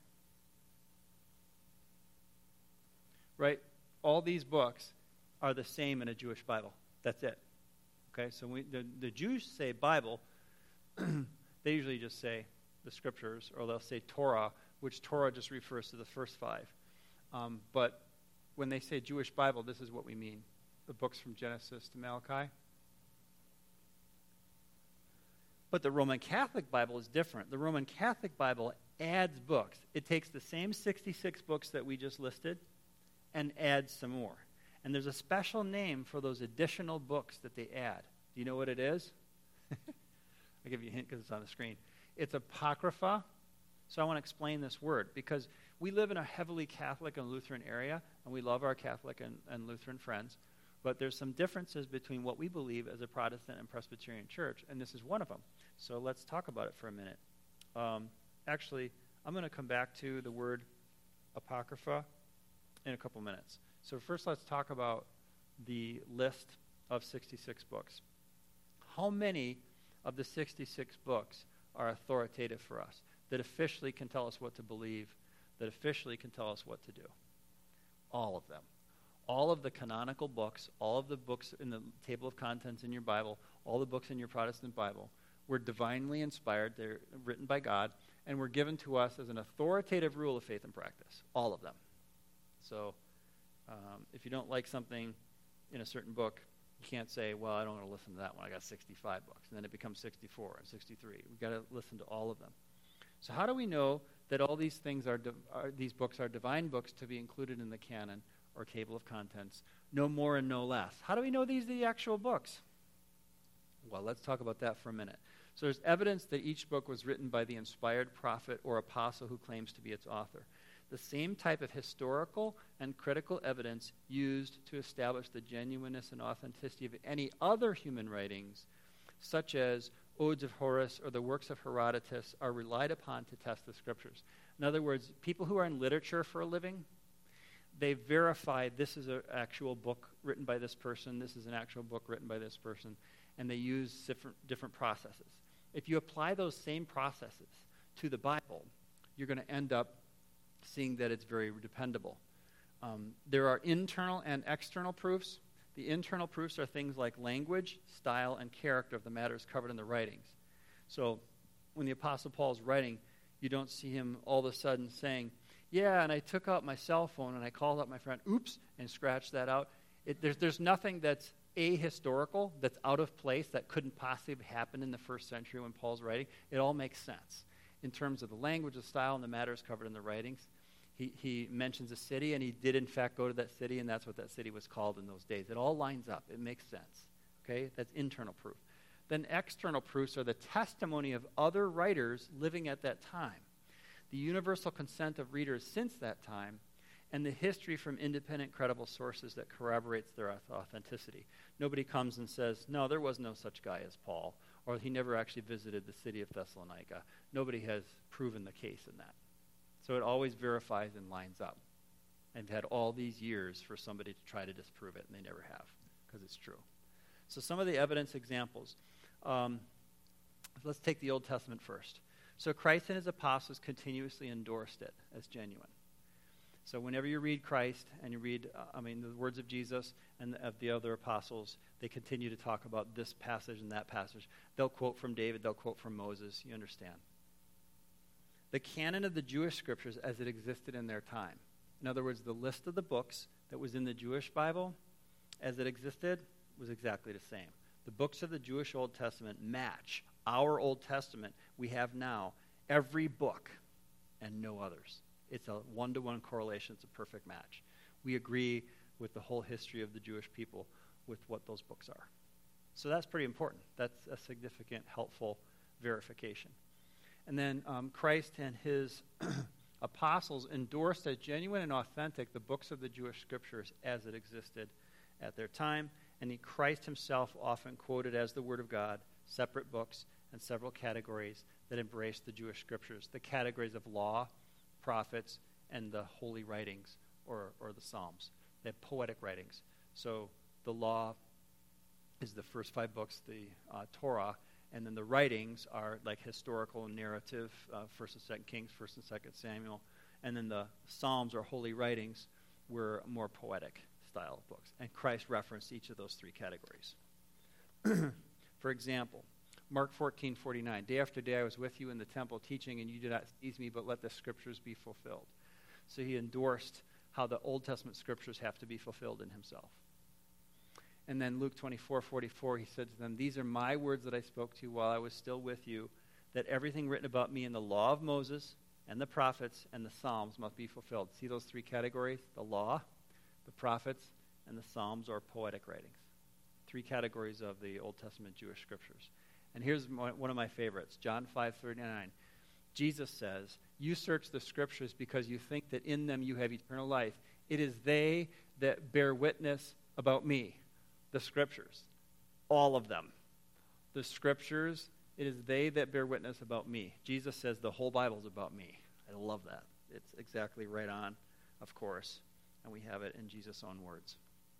Right? All these books are the same in a Jewish Bible. That's it. Okay, so the Jews say Bible, they usually just say the Scriptures, or they'll say Torah, which Torah just refers to the first 5. But when they say Jewish Bible, this is what we mean. The books from Genesis to Malachi. But the Roman Catholic Bible is different. The Roman Catholic Bible adds books. It takes the same 66 books that we just listed and adds some more. And there's a special name for those additional books that they add. Do you know what it is? I'll give you a hint because it's on the screen. It's Apocrypha. So I want to explain this word, because we live in a heavily Catholic and Lutheran area, and we love our Catholic and Lutheran friends, but there's some differences between what we believe as a Protestant and Presbyterian church, and this is one of them. So let's talk about it for a minute. Actually, I'm going to come back to the word apocrypha in a couple minutes. So first let's talk about the list of 66 books. How many of the 66 books are authoritative for us, that officially can tell us what to believe, that officially can tell us what to do? All of them. All of the canonical books, all of the books in the table of contents in your Bible, all the books in your Protestant Bible were divinely inspired. They're written by God, and were given to us as an authoritative rule of faith and practice. All of them. So if you don't like something in a certain book, you can't say, well, I don't want to listen to that one. I got 65 books. And then it becomes 64 and 63. We've got to listen to all of them. So how do we know that all these things these books are divine books to be included in the canon or table of contents? No more and no less. How do we know these are the actual books? Well, let's talk about that for a minute. So there's evidence that each book was written by the inspired prophet or apostle who claims to be its author. The same type of historical and critical evidence used to establish the genuineness and authenticity of any other human writings, such as Odes of Horace or the works of Herodotus, are relied upon to test the scriptures. In other words, people who are in literature for a living, they verify this is an actual book written by this person, this is an actual book written by this person, and they use different processes. If you apply those same processes to the Bible, you're going to end up seeing that it's very dependable. There are internal and external proofs. The internal proofs are things like language, style, and character of the matters covered in the writings. So when the Apostle Paul's writing, you don't see him all of a sudden saying, yeah, and I took out my cell phone and I called up my friend, oops, and scratched that out. There's nothing that's ahistorical, that's out of place, that couldn't possibly happen in the first century when Paul's writing. It all makes sense in terms of the language, the style, and the matters covered in the writings. He mentions a city, and he did in fact go to that city, and that's what that city was called in those days. It all lines up. It makes sense. Okay? That's internal proof. Then external proofs are the testimony of other writers living at that time, the universal consent of readers since that time, and the history from independent, credible sources that corroborates their authenticity. Nobody comes and says, no, there was no such guy as Paul, or he never actually visited the city of Thessalonica. Nobody has proven the case in that. So it always verifies and lines up. And had all these years for somebody to try to disprove it, and they never have, because it's true. So some of the evidence examples. Let's take the Old Testament first. So Christ and his apostles continuously endorsed it as genuine. So whenever you read Christ and you read, the words of Jesus and of the other apostles, they continue to talk about this passage and that passage. They'll quote from David, they'll quote from Moses, you understand. The canon of the Jewish scriptures as it existed in their time. In other words, the list of the books that was in the Jewish Bible as it existed was exactly the same. The books of the Jewish Old Testament match our Old Testament we have now, every book, and no others. It's a one-to-one correlation. It's a perfect match. We agree with the whole history of the Jewish people with what those books are. So that's pretty important. That's a significant, helpful verification. And then Christ and his apostles endorsed as genuine and authentic the books of the Jewish scriptures as it existed at their time. And Christ himself often quoted as the Word of God separate books and several categories that embrace the Jewish scriptures, the categories of law, prophets, and the holy writings or the Psalms. They have poetic writings. So the law is the first 5 books, the Torah, and then the writings are like historical narrative, 1st and 2nd Kings, 1st and 2nd Samuel. And then the Psalms or holy writings were more poetic style of books. And Christ referenced each of those 3 categories. For example, Mark 14:49, day after day I was with you in the temple teaching, and you did not seize me, but let the scriptures be fulfilled. So he endorsed how the Old Testament scriptures have to be fulfilled in himself. And then Luke 24:44, he said to them, these are my words that I spoke to you while I was still with you, that everything written about me in the law of Moses and the prophets and the Psalms must be fulfilled. See those 3 categories? The law, the prophets, and the Psalms or poetic writings. 3 categories of the Old Testament Jewish scriptures. And here's one of my favorites, John 5:39. Jesus says, you search the Scriptures because you think that in them you have eternal life. It is they that bear witness about me, the Scriptures, all of them. The Scriptures, it is they that bear witness about me. Jesus says the whole Bible is about me. I love that. It's exactly right on, of course, and we have it in Jesus' own words.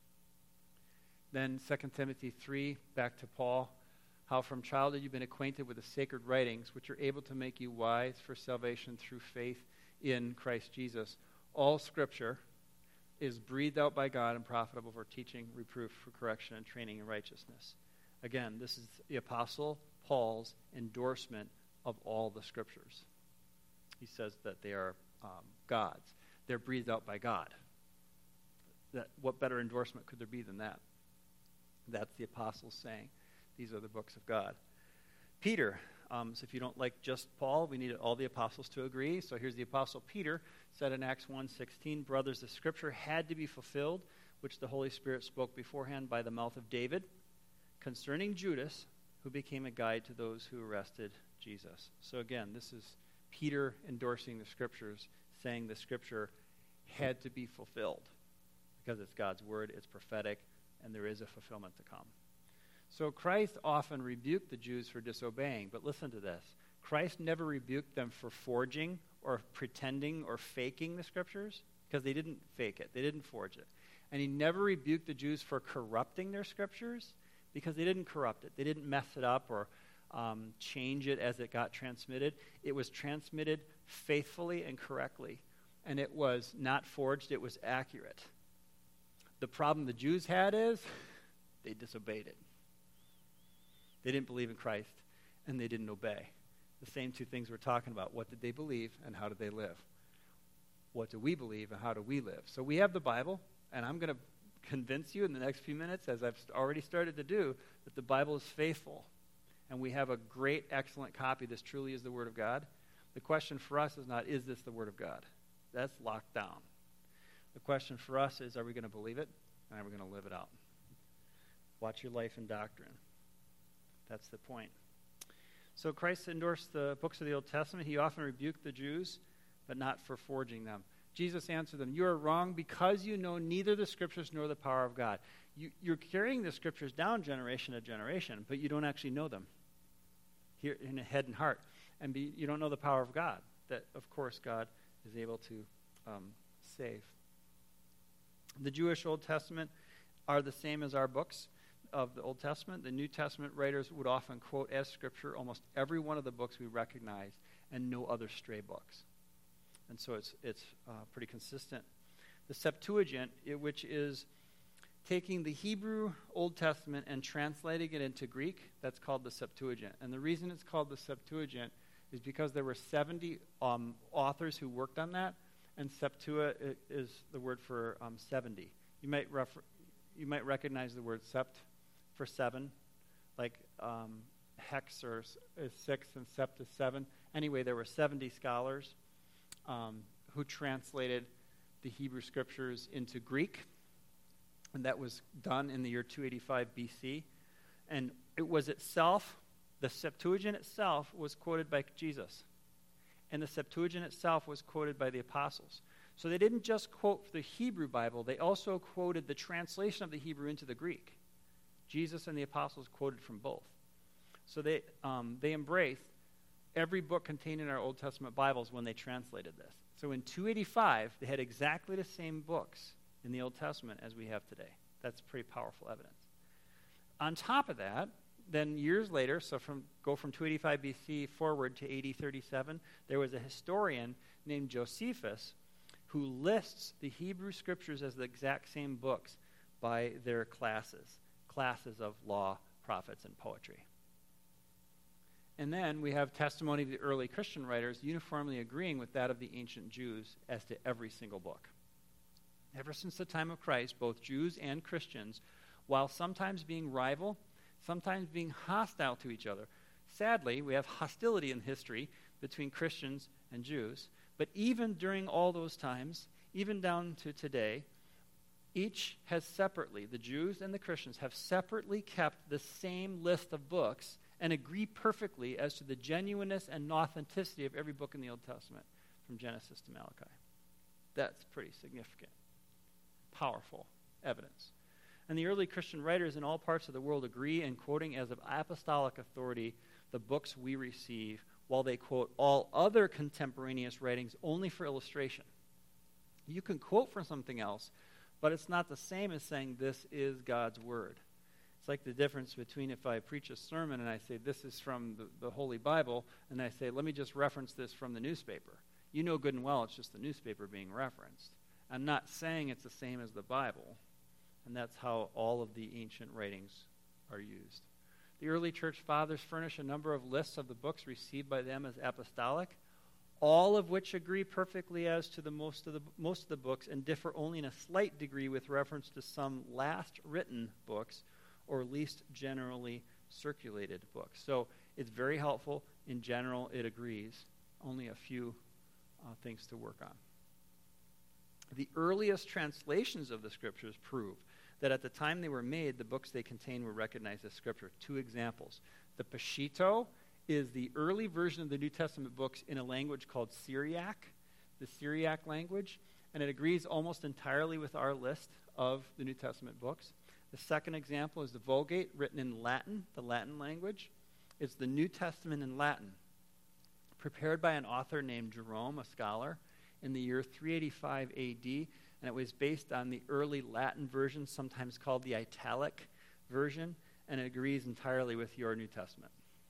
Then 2 Timothy 3, back to Paul. How from childhood you've been acquainted with the sacred writings, which are able to make you wise for salvation through faith in Christ Jesus. All Scripture is breathed out by God and profitable for teaching, reproof, for correction, and training in righteousness. Again, this is the Apostle Paul's endorsement of all the Scriptures. He says that they are God's. They're breathed out by God. What better endorsement could there be than that? That's the Apostles saying, these are the books of God. Peter, so if you don't like just Paul, we need all the apostles to agree. So here's the Apostle Peter, said in Acts 1:16, brothers, the Scripture had to be fulfilled, which the Holy Spirit spoke beforehand by the mouth of David, concerning Judas, who became a guide to those who arrested Jesus. So again, this is Peter endorsing the Scriptures, saying the Scripture had to be fulfilled because it's God's word, it's prophetic, and there is a fulfillment to come. So Christ often rebuked the Jews for disobeying, but listen to this. Christ never rebuked them for forging or pretending or faking the Scriptures, because they didn't fake it. They didn't forge it. And he never rebuked the Jews for corrupting their Scriptures, because they didn't corrupt it. They didn't mess it up or change it as it got transmitted. It was transmitted faithfully and correctly, and it was not forged. It was accurate. The problem the Jews had is they disobeyed it. They didn't believe in Christ, and they didn't obey. The same two things we're talking about. What did they believe, and how did they live? What do we believe, and how do we live? So we have the Bible, and I'm going to convince you in the next few minutes, as I've already started to do, that the Bible is faithful. And we have a great, excellent copy. This truly is the Word of God. The question for us is not, is this the Word of God? That's locked down. The question for us is, are we going to believe it, and are we going to live it out? Watch your life and doctrine. That's the point. So Christ endorsed the books of the Old Testament. He often rebuked the Jews, but not for forging them. Jesus answered them, you are wrong because you know neither the Scriptures nor the power of God. You're carrying the Scriptures down generation to generation, but you don't actually know them here in the head and heart. And you don't know the power of God, that, of course, God is able to save. The Jewish Old Testament are the same as our books of the Old Testament. The New Testament writers would often quote as Scripture almost every one of the books we recognize and no other stray books. And so it's pretty consistent. The Septuagint, which is taking the Hebrew Old Testament and translating it into Greek, that's called the Septuagint. And the reason it's called the Septuagint is because there were 70 authors who worked on that, and Septua is the word for 70. You might recognize the word sept for 7, like hex is 6 and sept is 7. Anyway, there were 70 scholars who translated the Hebrew Scriptures into Greek, and that was done in the year 285 BC. And it was itself, the Septuagint itself was quoted by Jesus, and the Septuagint itself was quoted by the apostles. So they didn't just quote the Hebrew Bible, they also quoted the translation of the Hebrew into the Greek. Jesus and the apostles quoted from both. So they embraced every book contained in our Old Testament Bibles when they translated this. So in 285, they had exactly the same books in the Old Testament as we have today. That's pretty powerful evidence. On top of that, then years later, so go from 285 BC forward to AD 37, there was a historian named Josephus who lists the Hebrew Scriptures as the exact same books by their classes of law, prophets, and poetry. And then we have testimony of the early Christian writers uniformly agreeing with that of the ancient Jews as to every single book. Ever since the time of Christ, both Jews and Christians, while sometimes being rival, sometimes being hostile to each other. Sadly, we have hostility in history between Christians and Jews, but even during all those times, even down to today, each has separately, the Jews and the Christians have separately kept the same list of books and agree perfectly as to the genuineness and authenticity of every book in the Old Testament, from Genesis to Malachi. That's pretty significant, powerful evidence. And the early Christian writers in all parts of the world agree in quoting as of apostolic authority the books we receive, while they quote all other contemporaneous writings only for illustration. You can quote from something else, but it's not the same as saying this is God's word. It's like the difference between if I preach a sermon and I say this is from the Holy Bible, and I say let me just reference this from the newspaper. You know good and well it's just the newspaper being referenced. I'm not saying it's the same as the Bible, and that's how all of the ancient writings are used. The early church fathers furnish a number of lists of the books received by them as apostolic, all of which agree perfectly as to the most of the books and differ only in a slight degree with reference to some last written books or least generally circulated books. So it's very helpful. In general, it agrees. Only a few things to work on. The earliest translations of the scriptures prove that at the time they were made, the books they contain were recognized as scripture. 2 examples. The Peshitta is the early version of the New Testament books in a language called Syriac, the Syriac language, and it agrees almost entirely with our list of the New Testament books. The second example is the Vulgate, written in Latin, the Latin language. It's the New Testament in Latin, prepared by an author named Jerome, a scholar, in the year 385 AD, and it was based on the early Latin version, sometimes called the Italic version, and it agrees entirely with your New Testament.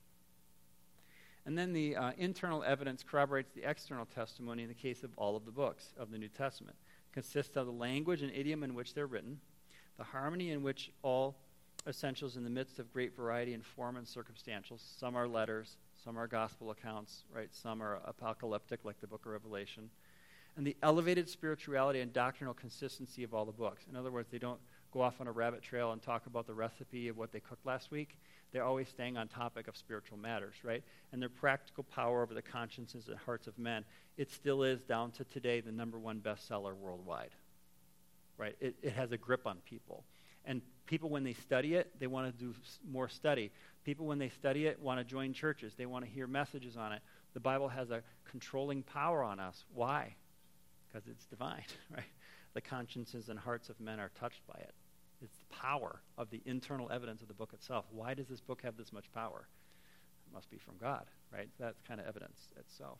And then the internal evidence corroborates the external testimony in the case of all of the books of the New Testament. It consists of the language and idiom in which they're written, the harmony in which all essentials in the midst of great variety in form and circumstantial. Some are letters, some are gospel accounts, right? Some are apocalyptic, like the book of Revelation. And the elevated spirituality and doctrinal consistency of all the books. In other words, they don't go off on a rabbit trail and talk about the recipe of what they cooked last week. They're always staying on topic of spiritual matters, right? And their practical power over the consciences and hearts of men, it still is, down to today, the #1 bestseller worldwide, right? It has a grip on people. And people, when they study it, they want to do more study. People, when they study it, want to join churches. They want to hear messages on it. The Bible has a controlling power on us. Why? Because it's divine, right? The consciences and hearts of men are touched by it. It's the power of the internal evidence of the book itself. Why does this book have this much power? It must be from God, right? That's kind of evidence itself.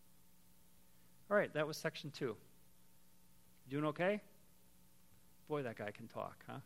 All right, that was section 2. Doing okay? Boy, that guy can talk, huh?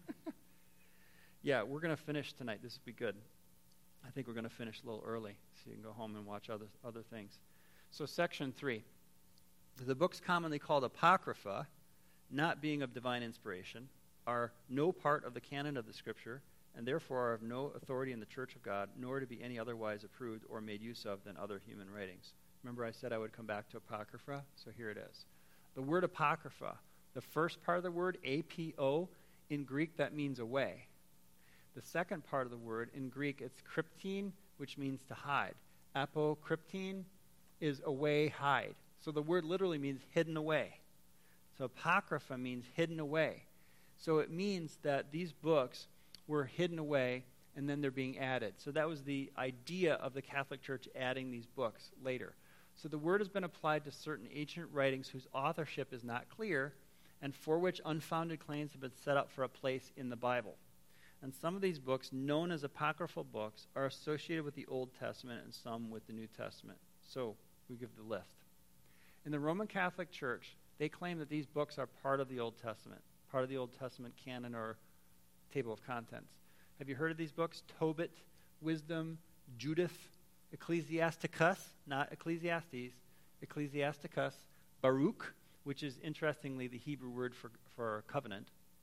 Yeah, we're going to finish tonight. This will be good. I think we're going to finish a little early so you can go home and watch other things. So section 3. The books commonly called Apocrypha, not being of divine inspiration, are no part of the canon of the Scripture, and therefore are of no authority in the Church of God, nor to be any otherwise approved or made use of than other human writings. Remember I said I would come back to Apocrypha? So here it is. The word Apocrypha, the first part of the word, A-P-O, in Greek that means away. The second part of the word, in Greek, it's kryptine, which means to hide. Apokryptine is away, hide. So the word literally means hidden away. So Apocrypha means hidden away. So it means that these books were hidden away and then they're being added. So that was the idea of the Catholic Church adding these books later. So the word has been applied to certain ancient writings whose authorship is not clear and for which unfounded claims have been set up for a place in the Bible. And some of these books, known as apocryphal books, are associated with the Old Testament and some with the New Testament. So we give the list. In the Roman Catholic Church, they claim that these books are part of the Old Testament, part of the Old Testament canon or table of contents. Have you heard of these books? Tobit, Wisdom, Judith, Ecclesiasticus, not Ecclesiastes, Ecclesiasticus, Baruch, which is interestingly the Hebrew word for covenant.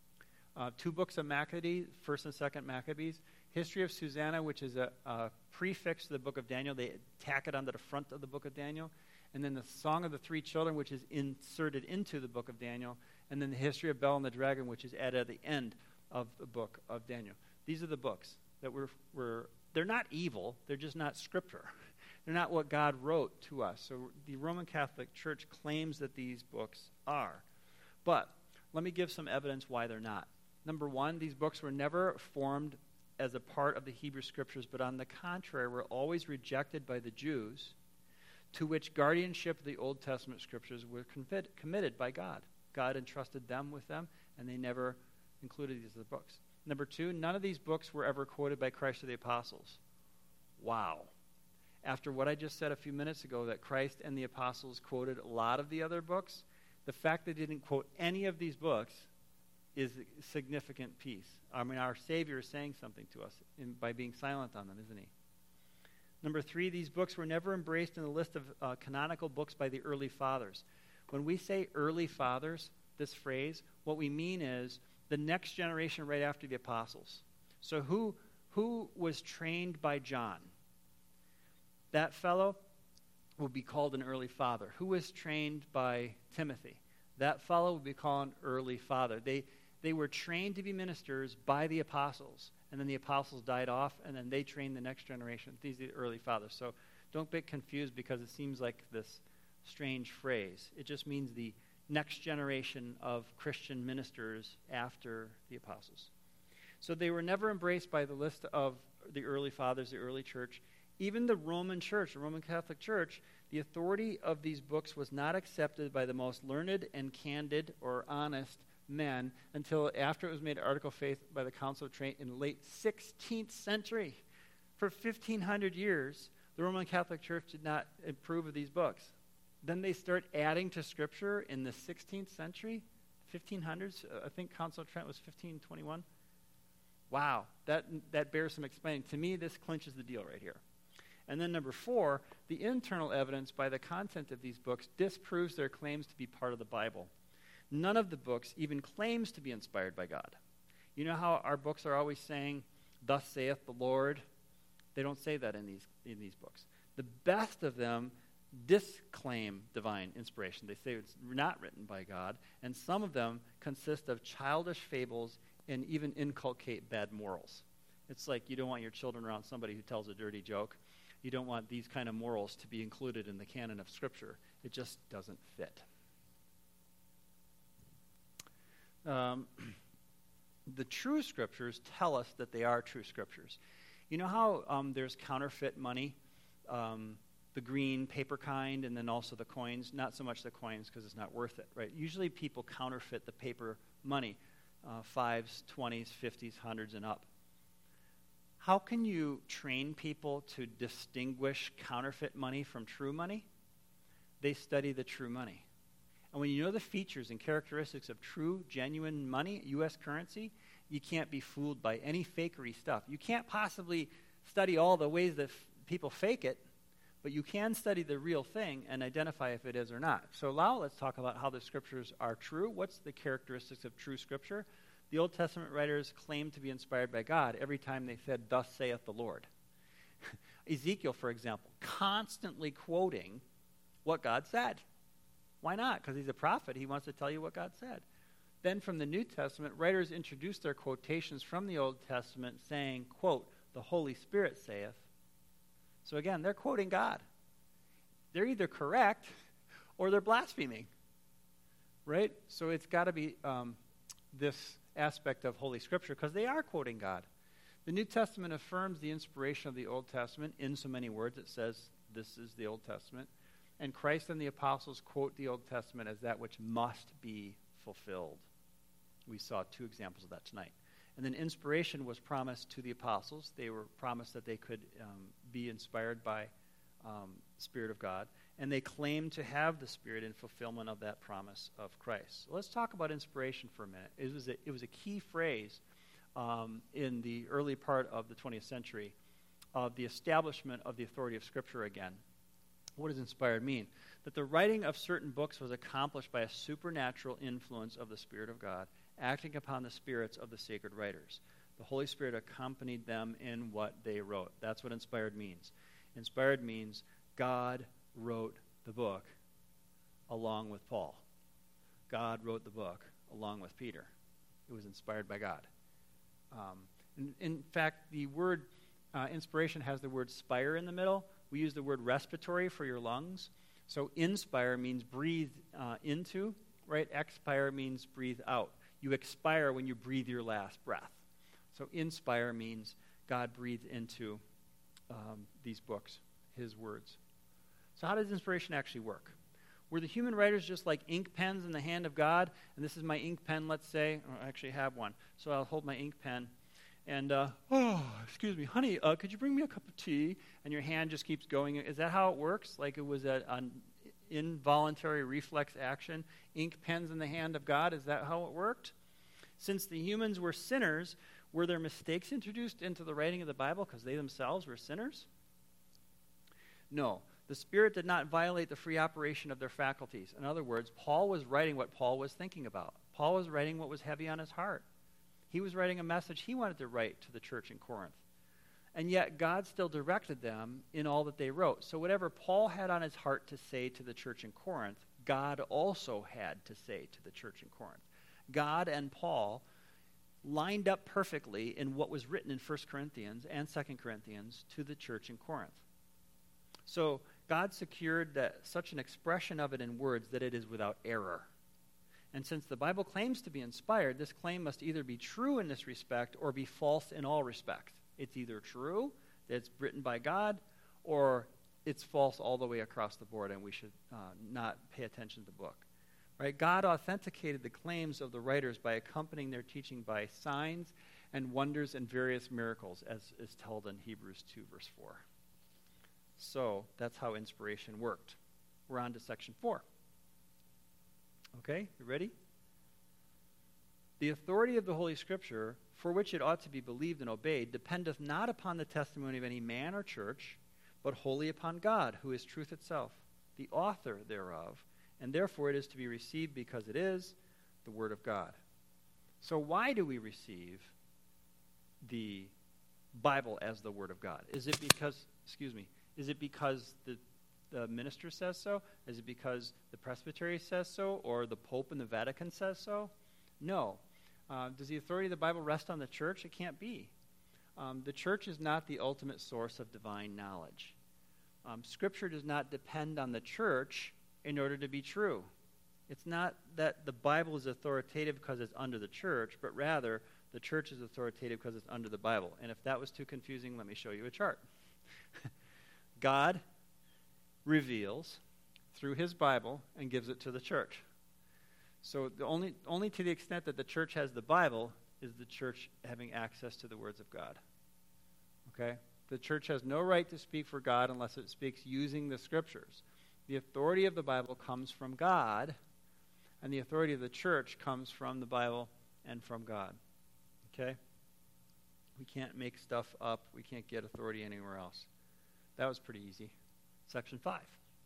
2 books of Maccabees, 1st and 2nd Maccabees. History of Susanna, which is a prefix to the book of Daniel. They tack it onto the front of the book of Daniel. And then the Song of the Three Children, which is inserted into the book of Daniel. And then the History of Bel and the Dragon, which is added at the end of the book of Daniel. These are the books that they're not evil. They're just not scripture. They're not what God wrote to us. So the Roman Catholic Church claims that these books are. But let me give some evidence why they're not. Number one, these books were never formed as a part of the Hebrew Scriptures, but on the contrary, were always rejected by the Jews, to which guardianship of the Old Testament Scriptures were committed by God. God entrusted them with them, and they never included these as the books. Number two, none of these books were ever quoted by Christ or the apostles. Wow. After what I just said a few minutes ago, that Christ and the apostles quoted a lot of the other books, the fact that they didn't quote any of these books is a significant piece. I mean, our Savior is saying something to us by being silent on them, isn't he? Number three, these books were never embraced in the list of canonical books by the early fathers. When we say early fathers, this phrase, what we mean is the next generation right after the apostles. So who was trained by John? That fellow will be called an early father. Who was trained by Timothy? That fellow will be called an early father. They were trained to be ministers by the apostles, and then the apostles died off, and then they trained the next generation. These are the early fathers. So don't get confused because it seems like this strange phrase. It just means the next generation of Christian ministers after the apostles. So they were never embraced by the list of the early fathers, the early church. Even the Roman Church, the Roman Catholic Church, the authority of these books was not accepted by the most learned and candid or honest men until after it was made article of faith by the Council of Trent in the late 16th century. For 1,500 years, the Roman Catholic Church did not approve of these books. Then they start adding to Scripture in the 16th century, 1500s. I think Council of Trent was 1521. Wow, that bears some explaining. To me, this clinches the deal right here. And then number four, the internal evidence by the content of these books disproves their claims to be part of the Bible. None of the books even claims to be inspired by God. You know how our books are always saying, "Thus saith the Lord"? They don't say that in these books. The best of them disclaim divine inspiration. They say it's not written by God, and some of them consist of childish fables and even inculcate bad morals. It's like you don't want your children around somebody who tells a dirty joke. You don't want these kind of morals to be included in the canon of Scripture. It just doesn't fit. The true Scriptures tell us that they are true Scriptures. You know how there's counterfeit money, the green paper kind, and then also the coins? Not so much the coins because it's not worth it, right? Usually people counterfeit the paper money, 5s, 20s, 50s, 100s, and up. How can you train people to distinguish counterfeit money from true money? They study the true money. And when you know the features and characteristics of true, genuine money, U.S. currency, you can't be fooled by any fakery stuff. You can't possibly study all the ways that people fake it, but you can study the real thing and identify if it is or not. So now let's talk about how the Scriptures are true. What's the characteristics of true Scripture? The Old Testament writers claimed to be inspired by God every time they said, "Thus saith the Lord." Ezekiel, for example, constantly quoting what God said. Why not? Because he's a prophet. He wants to tell you what God said. Then from the New Testament, writers introduced their quotations from the Old Testament saying, quote, "The Holy Spirit saith." So again, they're quoting God. They're either correct or they're blaspheming, right? So it's got to be this aspect of Holy Scripture because they are quoting God. The New Testament affirms the inspiration of the Old Testament in so many words. It says this is the Old Testament. And Christ and the apostles quote the Old Testament as that which must be fulfilled. We saw 2 examples of that tonight. And then inspiration was promised to the apostles. They were promised that they could be inspired by Spirit of God. And they claimed to have the Spirit in fulfillment of that promise of Christ. So let's talk about inspiration for a minute. It was a key phrase in the early part of the 20th century of the establishment of the authority of Scripture again. What does inspired mean? That the writing of certain books was accomplished by a supernatural influence of the Spirit of God, acting upon the spirits of the sacred writers. The Holy Spirit accompanied them in what they wrote. That's what inspired means. Inspired means God wrote the book along with Paul. God wrote the book along with Peter. It was inspired by God. In fact, the word inspiration has the word spire in the middle. We use the word respiratory for your lungs. So inspire means breathe into, right? Expire means breathe out. You expire when you breathe your last breath. So inspire means God breathed into these books, his words. So how does inspiration actually work? Were the human writers just like ink pens in the hand of God? And this is my ink pen, let's say. I actually have one. So I'll hold my ink pen. And, excuse me, honey, could you bring me a cup of tea? And your hand just keeps going. Is that how it works? Like it was an involuntary reflex action? Ink pens in the hand of God? Is that how it worked? Since the humans were sinners, were there mistakes introduced into the writing of the Bible because they themselves were sinners? No. The Spirit did not violate the free operation of their faculties. In other words, Paul was writing what Paul was thinking about. Paul was writing what was heavy on his heart. He was writing a message he wanted to write to the church in Corinth. And yet God still directed them in all that they wrote. So whatever Paul had on his heart to say to the church in Corinth, God also had to say to the church in Corinth. God and Paul lined up perfectly in what was written in 1 Corinthians and 2 Corinthians to the church in Corinth. So God secured such an expression of it in words that it is without error. And since the Bible claims to be inspired, this claim must either be true in this respect or be false in all respects. It's either true, that it's written by God, or it's false all the way across the board, and we should not pay attention to the book. Right? God authenticated the claims of the writers by accompanying their teaching by signs and wonders and various miracles, as is told in Hebrews 2, verse 4. So that's how inspiration worked. We're on to section 4. Okay, you ready? The authority of the Holy Scripture, for which it ought to be believed and obeyed, dependeth not upon the testimony of any man or church, but wholly upon God, who is truth itself, the author thereof, and therefore it is to be received because it is the Word of God. So why do we receive the Bible as the Word of God? Is it because the minister says so? Is it because the presbytery says so? Or the Pope in the Vatican says so? No. Does the authority of the Bible rest on the church? It can't be. The church is not the ultimate source of divine knowledge. Scripture does not depend on the church in order to be true. It's not that the Bible is authoritative because it's under the church, but rather the church is authoritative because it's under the Bible. And if that was too confusing, let me show you a chart. God reveals through his Bible and gives it to the church. So only to the extent that the church has the Bible is the church having access to the words of God. Okay? The church has no right to speak for God unless it speaks using the Scriptures. The authority of the Bible comes from God, and the authority of the church comes from the Bible and from God. Okay? We can't make stuff up. We can't get authority anywhere else. That was pretty easy. Section 5.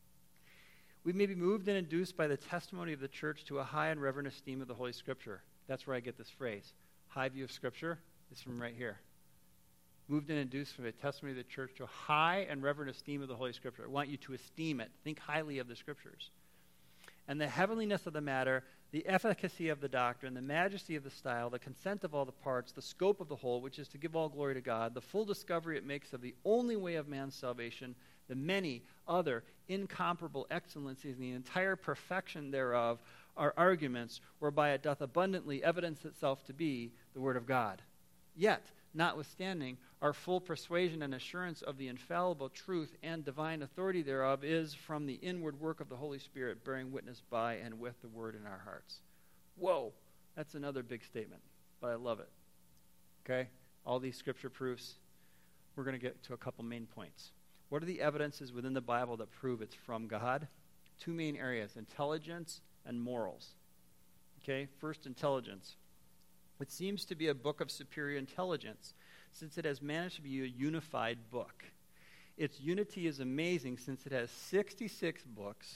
We may be moved and induced by the testimony of the church to a high and reverent esteem of the Holy Scripture. That's where I get this phrase. High view of Scripture is from right here. Moved and induced from the testimony of the church to a high and reverent esteem of the Holy Scripture. I want you to esteem it. Think highly of the Scriptures. And the heavenliness of the matter, the efficacy of the doctrine, the majesty of the style, the consent of all the parts, the scope of the whole, which is to give all glory to God, the full discovery it makes of the only way of man's salvation, the many other incomparable excellencies, and the entire perfection thereof are arguments whereby it doth abundantly evidence itself to be the Word of God. Yet, notwithstanding, our full persuasion and assurance of the infallible truth and divine authority thereof is from the inward work of the Holy Spirit, bearing witness by and with the Word in our hearts. Whoa, that's another big statement, but I love it. Okay? All these scripture proofs. We're going to get to a couple main points. What are the evidences within the Bible that prove it's from God? Two main areas, intelligence and morals. Okay, first, intelligence. It seems to be a book of superior intelligence, since it has managed to be a unified book. Its unity is amazing, since it has 66 books,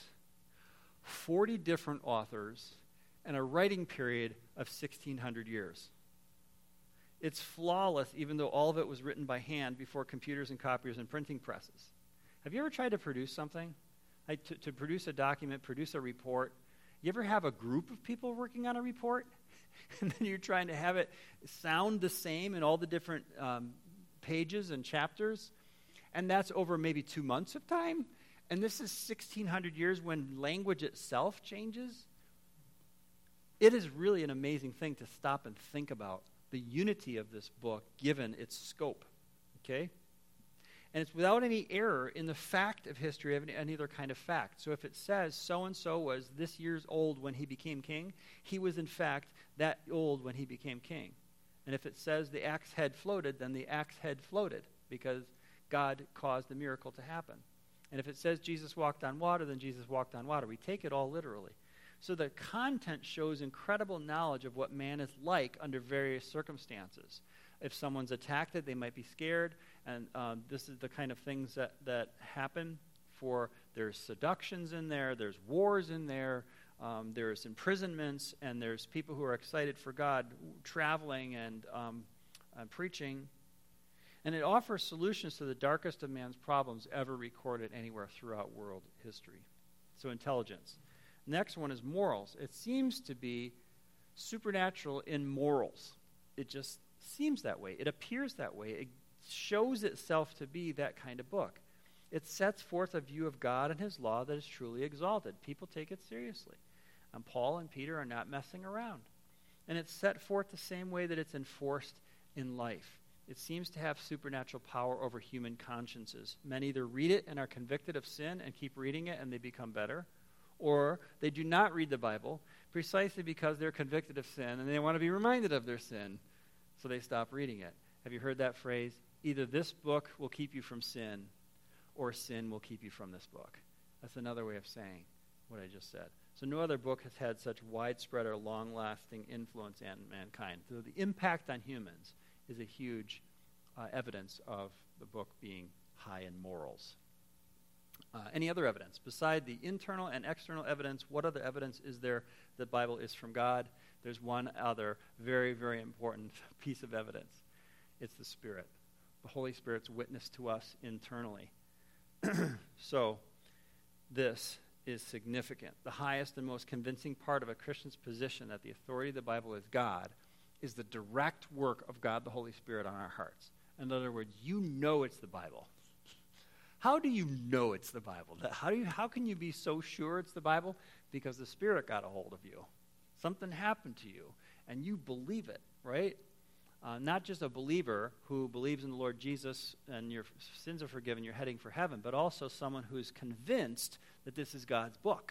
40 different authors, and a writing period of 1,600 years. It's flawless, even though all of it was written by hand before computers and copiers and printing presses. Have you ever tried to produce something? Like to produce a document, produce a report? You ever have a group of people working on a report? And then you're trying to have it sound the same in all the different pages and chapters? And that's over maybe 2 months of time? And this is 1,600 years when language itself changes? It is really an amazing thing to stop and think about the unity of this book given its scope. Okay? And it's without any error in the fact of history of any other kind of fact. So if it says so-and-so was this year's old when he became king, he was in fact that old when he became king. And if it says the axe head floated, then the axe head floated because God caused the miracle to happen. And if it says Jesus walked on water, then Jesus walked on water. We take it all literally. So the content shows incredible knowledge of what man is like under various circumstances. If someone's attacked it, they might be scared. And this is the kind of things that happen. There's seductions in there, there's wars in there, there's imprisonments, and there's people who are excited for God traveling and preaching. And it offers solutions to the darkest of man's problems ever recorded anywhere throughout world history. So intelligence. Next one is morals. It seems to be supernatural in morals. It just seems that way. It appears that way. It shows itself to be that kind of book. It sets forth a view of God and his law that is truly exalted. People take it seriously. And Paul and Peter are not messing around. And it's set forth the same way that it's enforced in life. It seems to have supernatural power over human consciences. Men either read it and are convicted of sin and keep reading it and they become better, or they do not read the Bible precisely because they're convicted of sin and they want to be reminded of their sin, so they stop reading it. Have you heard that phrase? Either this book will keep you from sin, or sin will keep you from this book. That's another way of saying what I just said. So no other book has had such widespread or long-lasting influence on mankind. So the impact on humans is a huge evidence of the book being high in morals. Any other evidence? Beside the internal and external evidence, what other evidence is there that the Bible is from God? There's one other very, very important piece of evidence. It's the Spirit. The Holy Spirit's witness to us internally. So, this is significant. The highest and most convincing part of a Christian's position that the authority of the Bible is God is the direct work of God the Holy Spirit on our hearts. In other words, you know it's the Bible. How do you know it's the Bible? How can you be so sure it's the Bible? Because the Spirit got a hold of you. Something happened to you, and you believe it, right? Not just a believer who believes in the Lord Jesus and your sins are forgiven, you're heading for heaven, but also someone who's convinced that this is God's book.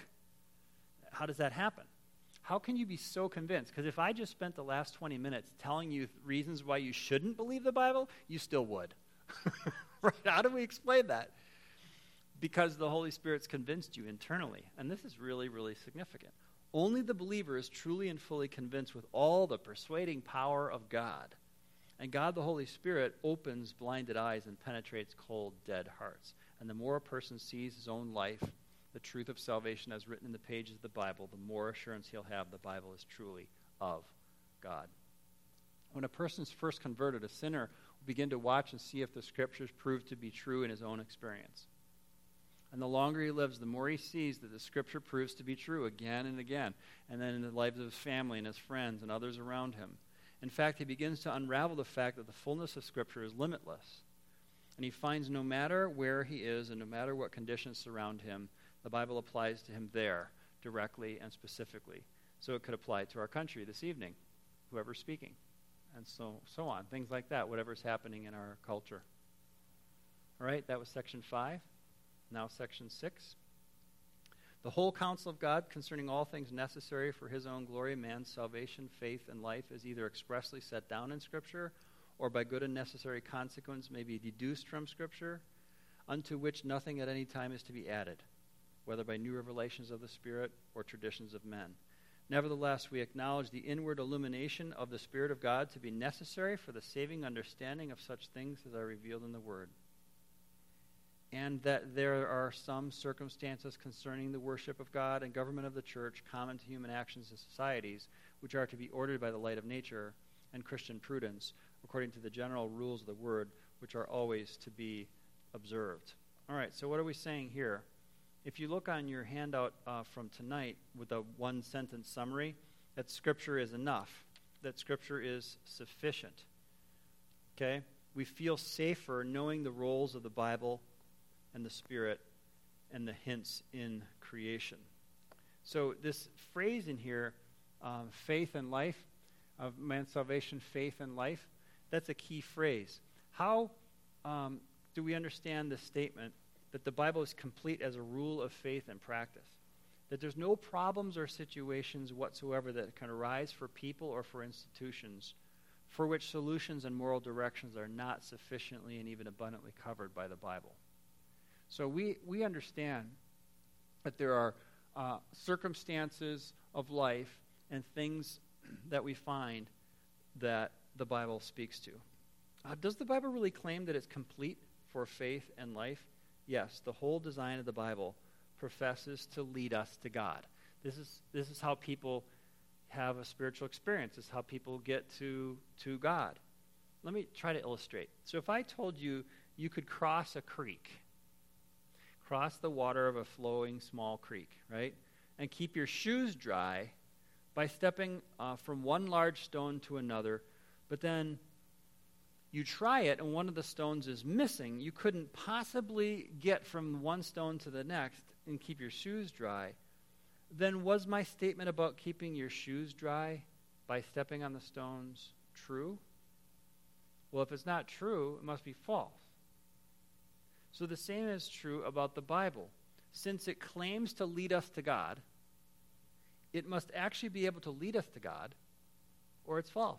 How does that happen? How can you be so convinced? Because if I just spent the last 20 minutes telling you reasons why you shouldn't believe the Bible, you still would. Right? How do we explain that? Because the Holy Spirit's convinced you internally. And this is really, really significant. Only the believer is truly and fully convinced with all the persuading power of God. And God, the Holy Spirit, opens blinded eyes and penetrates cold, dead hearts. And the more a person sees his own life, the truth of salvation as written in the pages of the Bible, the more assurance he'll have the Bible is truly of God. When a person's first converted, a sinner will begin to watch and see if the Scriptures prove to be true in his own experience. And the longer he lives, the more he sees that the Scripture proves to be true again and again, and then in the lives of his family and his friends and others around him. In fact, he begins to unravel the fact that the fullness of Scripture is limitless. And he finds no matter where he is and no matter what conditions surround him, the Bible applies to him there, directly and specifically. So it could apply to our country this evening, whoever's speaking, and so on, things like that, whatever's happening in our culture. All right, that was section 5. Now section 6. The whole counsel of God concerning all things necessary for his own glory, man's salvation, faith, and life is either expressly set down in Scripture or by good and necessary consequence may be deduced from Scripture, unto which nothing at any time is to be added, whether by new revelations of the Spirit or traditions of men. Nevertheless, we acknowledge the inward illumination of the Spirit of God to be necessary for the saving understanding of such things as are revealed in the Word. And that there are some circumstances concerning the worship of God and government of the church common to human actions and societies, which are to be ordered by the light of nature and Christian prudence, according to the general rules of the Word, which are always to be observed. All right, so what are we saying here? If you look on your handout from tonight with a one-sentence summary, that Scripture is enough, that Scripture is sufficient. Okay? We feel safer knowing the roles of the Bible and the Spirit and the hints in creation. So this phrase in here, faith and life, of man's salvation, faith, and life. That's a key phrase. How do we understand this statement that the Bible is complete as a rule of faith and practice? That there's no problems or situations whatsoever that can arise for people or for institutions for which solutions and moral directions are not sufficiently and even abundantly covered by the Bible. So we understand that there are circumstances of life and things that we find that the Bible speaks to. Does the Bible really claim that it's complete for faith and life? Yes, the whole design of the Bible professes to lead us to God. This is how people have a spiritual experience. This is how people get to God. Let me try to illustrate. So if I told you you could cross a creek, cross the water of a flowing small creek, right, and keep your shoes dry by stepping from one large stone to another, but then you try it and one of the stones is missing, you couldn't possibly get from one stone to the next and keep your shoes dry, then was my statement about keeping your shoes dry by stepping on the stones true? Well, if it's not true, it must be false. So the same is true about the Bible. Since it claims to lead us to God, it must actually be able to lead us to God, or it's false.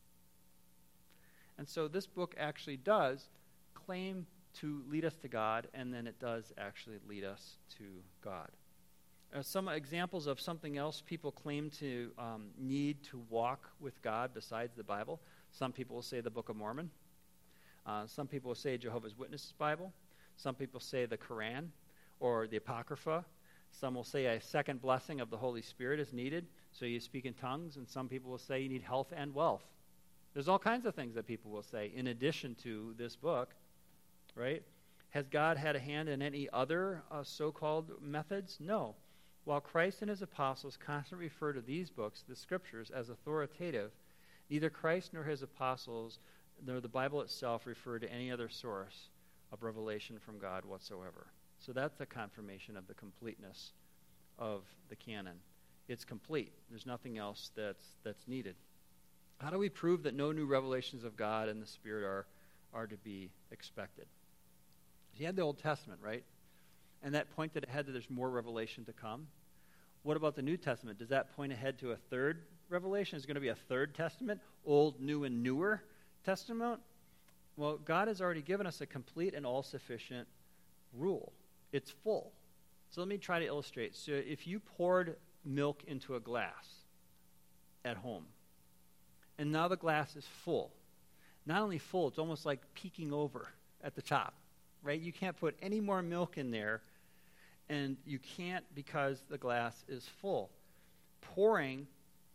And so this book actually does claim to lead us to God, and then it does actually lead us to God. Some examples of something else people claim to need to walk with God besides the Bible. Some people will say the Book of Mormon. Some people will say Jehovah's Witnesses Bible. Some people say the Quran or the Apocrypha. Some will say a second blessing of the Holy Spirit is needed, so you speak in tongues. And some people will say you need health and wealth. There's all kinds of things that people will say in addition to this book, right? Has God had a hand in any other so-called methods? No. While Christ and his apostles constantly refer to these books, the scriptures, as authoritative, neither Christ nor his apostles nor the Bible itself refer to any other source of revelation from God whatsoever. So that's a confirmation of the completeness of the canon. It's complete. There's nothing else that's needed. How do we prove that no new revelations of God and the Spirit are to be expected? You had the Old Testament, right? And that pointed ahead that there's more revelation to come. What about the New Testament? Does that point ahead to a third revelation? Is it going to be a third testament? Old, new, and newer testament? Well, God has already given us a complete and all-sufficient rule. It's full. So let me try to illustrate. So if you poured milk into a glass at home, and now the glass is full. Not only full, it's almost like peeking over at the top, right? You can't put any more milk in there, and you can't because the glass is full. Pouring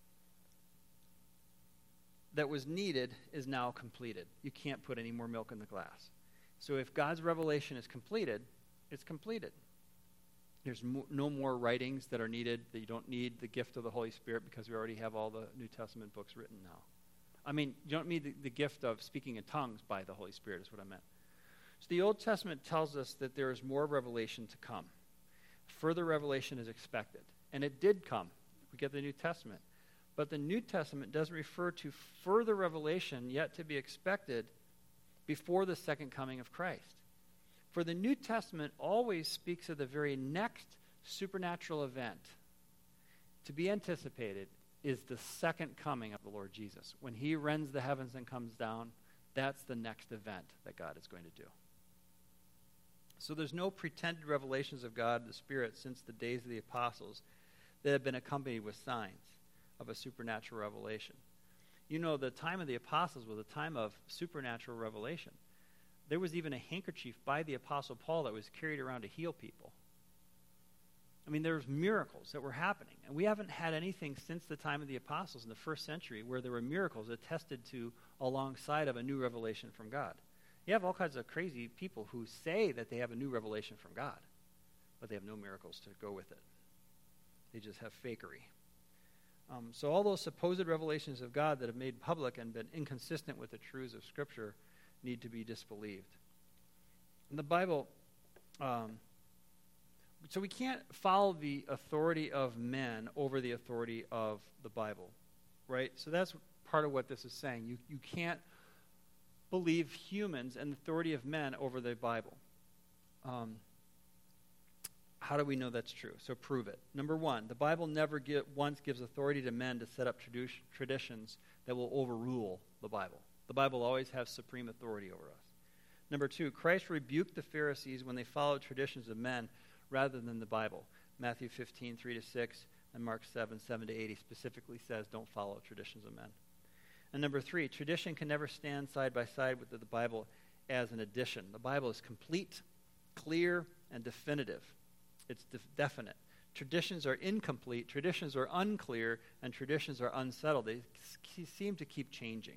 that was needed is now completed. You can't put any more milk in the glass. So if God's revelation is completed, it's completed. There's no more writings that are needed. That you don't need the gift of the Holy Spirit because we already have all the New Testament books written now. I mean, you don't need the gift of speaking in tongues by the Holy Spirit is what I meant. So the Old Testament tells us that there is more revelation to come. Further revelation is expected. And it did come. We get the New Testament. But the New Testament doesn't refer to further revelation yet to be expected before the second coming of Christ. For the New Testament always speaks of the very next supernatural event to be anticipated is the second coming of the Lord Jesus. When he rends the heavens and comes down, that's the next event that God is going to do. So there's no pretended revelations of God the Spirit since the days of the apostles that have been accompanied with signs of a supernatural revelation. You know, the time of the apostles was a time of supernatural revelation. There was even a handkerchief by the Apostle Paul that was carried around to heal people. I mean, there was miracles that were happening. And we haven't had anything since the time of the apostles in the first century where there were miracles attested to alongside of a new revelation from God. You have all kinds of crazy people who say that they have a new revelation from God, but they have no miracles to go with it. They just have fakery. So all those supposed revelations of God that have made public and been inconsistent with the truths of Scripture need to be disbelieved. In the Bible, so we can't follow the authority of men over the authority of the Bible, right? So that's part of what this is saying. You can't believe humans and the authority of men over the Bible. How do we know that's true? So prove it. Number one, the Bible never once gives authority to men to set up traditions that will overrule the Bible. The Bible always has supreme authority over us. Number two, Christ rebuked the Pharisees when they followed traditions of men rather than the Bible. Matthew 15, 3-6, and Mark 7, 7-8, he specifically says don't follow traditions of men. And number three, tradition can never stand side by side with the Bible as an addition. The Bible is complete, clear, and definitive. It's definite. Traditions are incomplete, traditions are unclear, and traditions are unsettled. They seem to keep changing.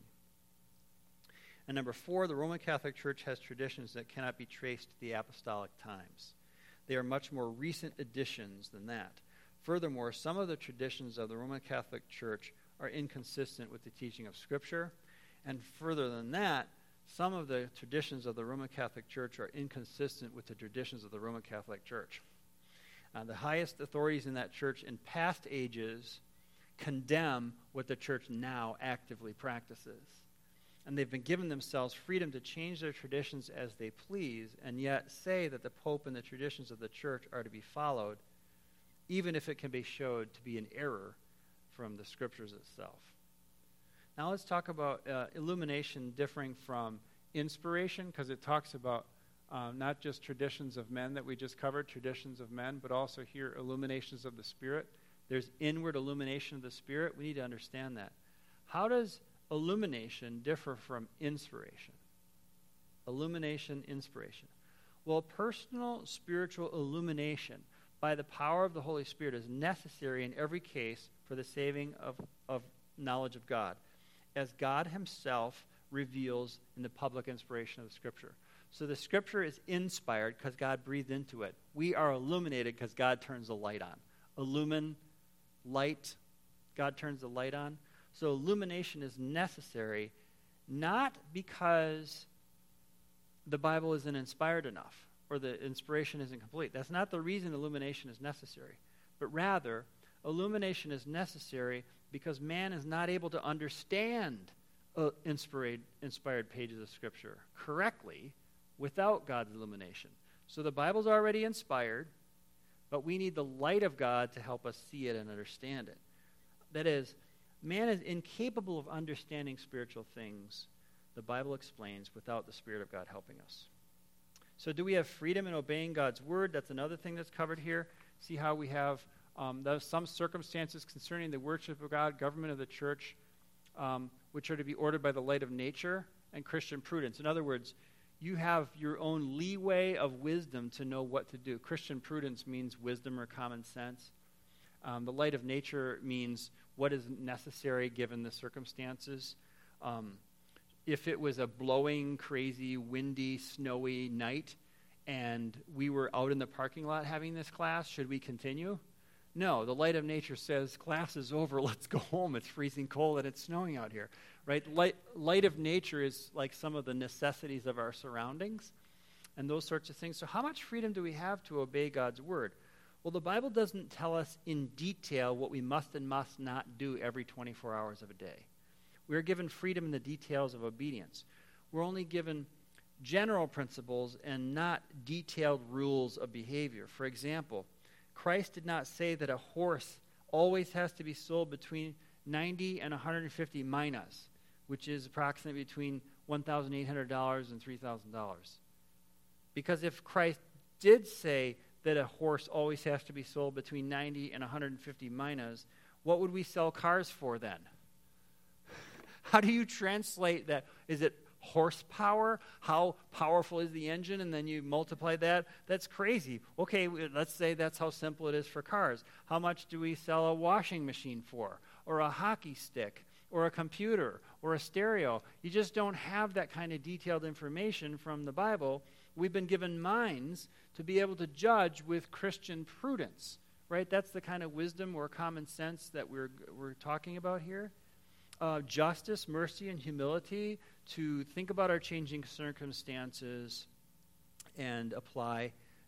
And number four, the Roman Catholic Church has traditions that cannot be traced to the apostolic times. They are much more recent additions than that. Furthermore, some of the traditions of the Roman Catholic Church are inconsistent with the teaching of Scripture. And further than that, some of the traditions of the Roman Catholic Church are inconsistent with the traditions of the Roman Catholic Church. The highest authorities in that church in past ages condemn what the church now actively practices. And they've been given themselves freedom to change their traditions as they please, and yet say that the Pope and the traditions of the church are to be followed, even if it can be showed to be an error from the Scriptures itself. Now let's talk about illumination differing from inspiration, because it talks about not just traditions of men that we just covered, traditions of men, but also here illuminations of the Spirit. There's inward illumination of the Spirit. We need to understand that. How does illumination differ from inspiration? Illumination, inspiration. Well, personal spiritual illumination by the power of the Holy Spirit is necessary in every case for the saving of knowledge of God, as God himself reveals in the public inspiration of the Scripture. So the Scripture is inspired because God breathed into it. We are illuminated because God turns the light on. Illumine, light, God turns the light on. So illumination is necessary, not because the Bible isn't inspired enough or the inspiration isn't complete. That's not the reason illumination is necessary. But rather, illumination is necessary because man is not able to understand inspired pages of Scripture correctly without God's illumination. So the Bible's already inspired, but we need the light of God to help us see it and understand it. That is, man is incapable of understanding spiritual things, the Bible explains, without the Spirit of God helping us. So do we have freedom in obeying God's word? That's another thing that's covered here. See how we have some circumstances concerning the worship of God, government of the church, which are to be ordered by the light of nature, and Christian prudence. In other words, you have your own leeway of wisdom to know what to do. Christian prudence means wisdom or common sense. The light of nature means what is necessary given the circumstances. If it was a blowing, crazy, windy, snowy night and we were out in the parking lot having this class, should we continue? No, the light of nature says, class is over, let's go home. It's freezing cold and it's snowing out here. Right? Light of nature is like some of the necessities of our surroundings and those sorts of things. So how much freedom do we have to obey God's word? Well, the Bible doesn't tell us in detail what we must and must not do every 24 hours of a day. We are given freedom in the details of obedience. We're only given general principles and not detailed rules of behavior. For example, Christ did not say that a horse always has to be sold between 90 and 150 minas, which is approximately between $1,800 and $3,000. Because if Christ did say that a horse always has to be sold between 90 and 150 minas, what would we sell cars for then? How do you translate that? Is it horsepower? How powerful is the engine? And then you multiply that? That's crazy. Okay, let's say that's how simple it is for cars. How much do we sell a washing machine for? Or a hockey stick? Or a computer? Or a stereo? You just don't have that kind of detailed information from the Bible. We've been given minds to be able to judge with Christian prudence, right? That's the kind of wisdom or common sense that we're talking about here. Justice, mercy, and humility to think about our changing circumstances and apply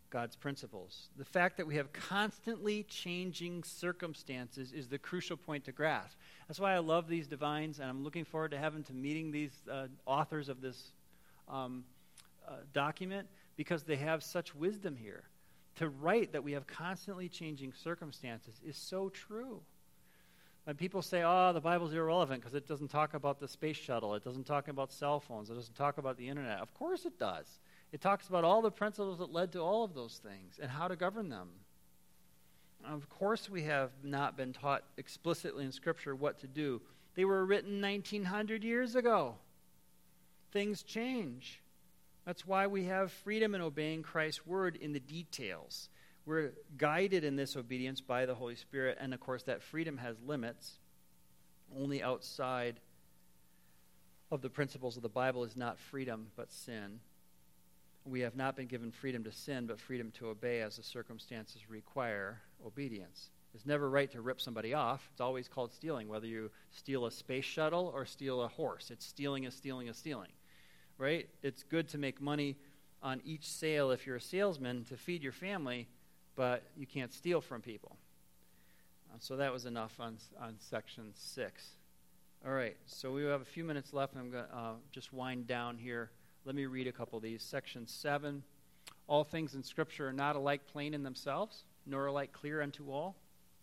God's principles. The fact that we have constantly changing circumstances is the crucial point to grasp. That's why I love these divines, and I'm looking forward to meeting these authors of this document, because they have such wisdom here. To write that we have constantly changing circumstances is so true. When people say, the Bible's irrelevant because it doesn't talk about the space shuttle, it doesn't talk about cell phones, it doesn't talk about the internet. Of course it does. It talks about all the principles that led to all of those things and how to govern them. Of course we have not been taught explicitly in Scripture what to do. They were written 1,900 years ago. Things change. That's why we have freedom in obeying Christ's word in the details. We're guided in this obedience by the Holy Spirit, and of course that freedom has limits. Only outside of the principles of the Bible is not freedom, but sin. We have not been given freedom to sin, but freedom to obey as the circumstances require obedience. It's never right to rip somebody off. It's always called stealing, whether you steal a space shuttle or steal a horse. It's stealing is stealing is stealing, right? It's good to make money on each sale if you're a salesman to feed your family, but you can't steal from people. So that was enough on section 6. All right, so we have a few minutes left, and I'm going to just wind down here. Let me read a couple of these. Section 7, all things in Scripture are not alike plain in themselves, nor alike clear unto all.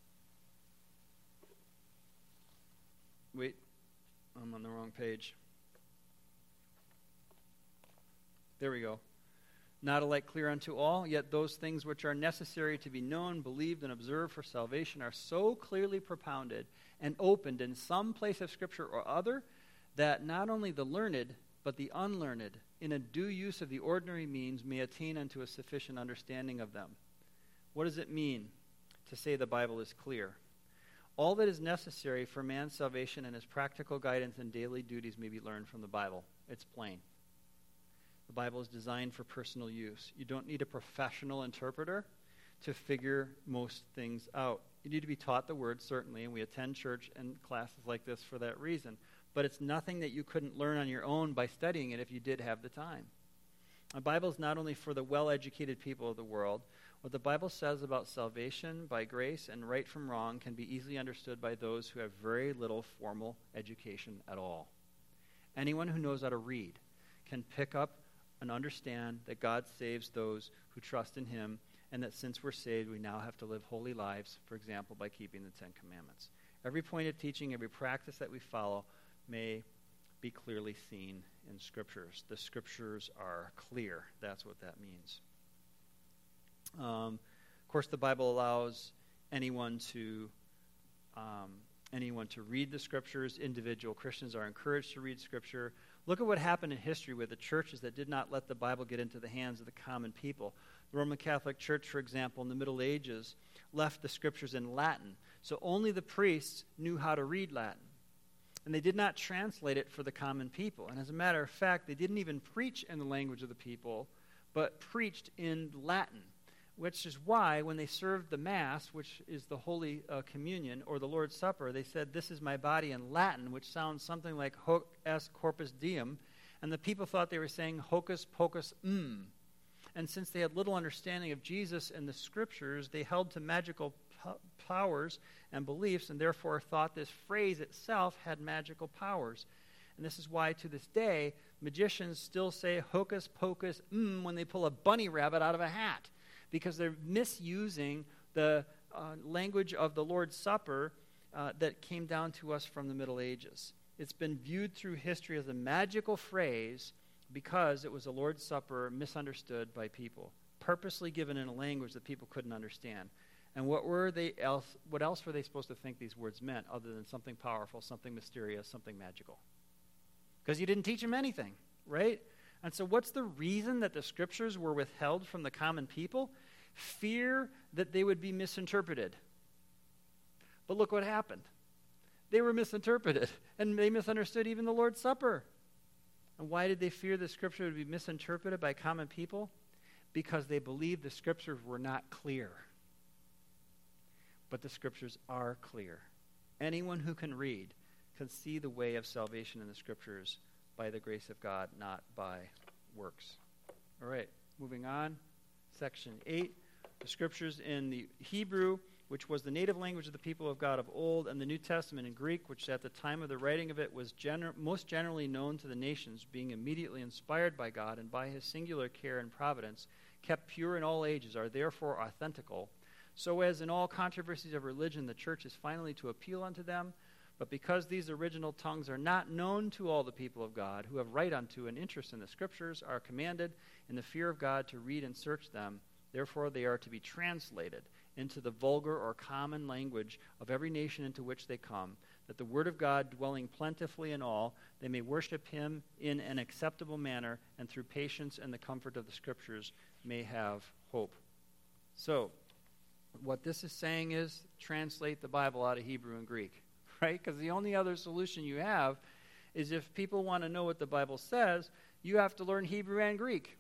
Wait, I'm on the wrong page. There we go. Not alike clear unto all, yet those things which are necessary to be known, believed, and observed for salvation are so clearly propounded and opened in some place of Scripture or other, that not only the learned, but the unlearned, in a due use of the ordinary means, may attain unto a sufficient understanding of them. What does it mean to say the Bible is clear? All that is necessary for man's salvation and his practical guidance and daily duties may be learned from the Bible. It's plain. The Bible is designed for personal use. You don't need a professional interpreter to figure most things out. You need to be taught the Word, certainly, and we attend church and classes like this for that reason. But it's nothing that you couldn't learn on your own by studying it if you did have the time. The Bible is not only for the well-educated people of the world. What the Bible says about salvation by grace and right from wrong can be easily understood by those who have very little formal education at all. Anyone who knows how to read can pick up and understand that God saves those who trust in Him, and that since we're saved, we now have to live holy lives, for example, by keeping the 10 Commandments. Every point of teaching, every practice that we follow may be clearly seen in Scriptures. The Scriptures are clear. That's what that means. Of course, the Bible allows anyone to read the Scriptures. Individual Christians are encouraged to read Scripture. Look at what happened in history with the churches that did not let the Bible get into the hands of the common people. The Roman Catholic Church, for example, in the Middle Ages, left the Scriptures in Latin. So only the priests knew how to read Latin. And they did not translate it for the common people. And as a matter of fact, they didn't even preach in the language of the people, but preached in Latin, which is why when they served the Mass, which is the Holy Communion, or the Lord's Supper, they said, "This is my body," in Latin, which sounds something like hoc est corpus diem, and the people thought they were saying hocus pocus And since they had little understanding of Jesus and the Scriptures, they held to magical powers and beliefs, and therefore thought this phrase itself had magical powers. And this is why, to this day, magicians still say hocus pocus when they pull a bunny rabbit out of a hat, because they're misusing the language of the Lord's Supper that came down to us from the Middle Ages. It's been viewed through history as a magical phrase because it was the Lord's Supper misunderstood by people, purposely given in a language that people couldn't understand. And what else were they supposed to think these words meant other than something powerful, something mysterious, something magical? Because you didn't teach them anything, right? And so what's the reason that the Scriptures were withheld from the common people? Fear that they would be misinterpreted. But look what happened. They were misinterpreted, and they misunderstood even the Lord's Supper. And why did they fear the Scripture would be misinterpreted by common people? Because they believed the Scriptures were not clear. But the Scriptures are clear. Anyone who can read can see the way of salvation in the Scriptures by the grace of God, not by works. All right, moving on. section 8, the scriptures in the Hebrew, which was the native language of the people of God of old, and the New Testament in Greek, which at the time of the writing of it was most generally known to the nations, being immediately inspired by God and by his singular care and providence, kept pure in all ages, are therefore authentical, so as in all controversies of religion the church is finally to appeal unto them. But because these original tongues are not known to all the people of God, who have right unto an interest in the Scriptures, are commanded in the fear of God to read and search them. Therefore they are to be translated into the vulgar or common language of every nation into which they come, that the word of God dwelling plentifully in all, they may worship him in an acceptable manner, and through patience and the comfort of the Scriptures may have hope. So, what this is saying is translate the Bible out of Hebrew and Greek, right? Because the only other solution you have is if people want to know what the Bible says, you have to learn Hebrew and Greek.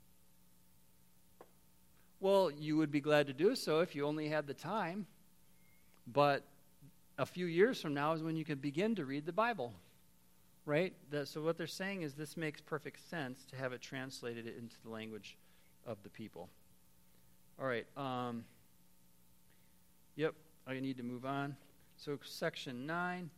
Well, you would be glad to do so if you only had the time, but a few years from now is when you can begin to read the Bible, right? So what they're saying is this makes perfect sense to have it translated into the language of the people. All right. I need to move on. So section 9.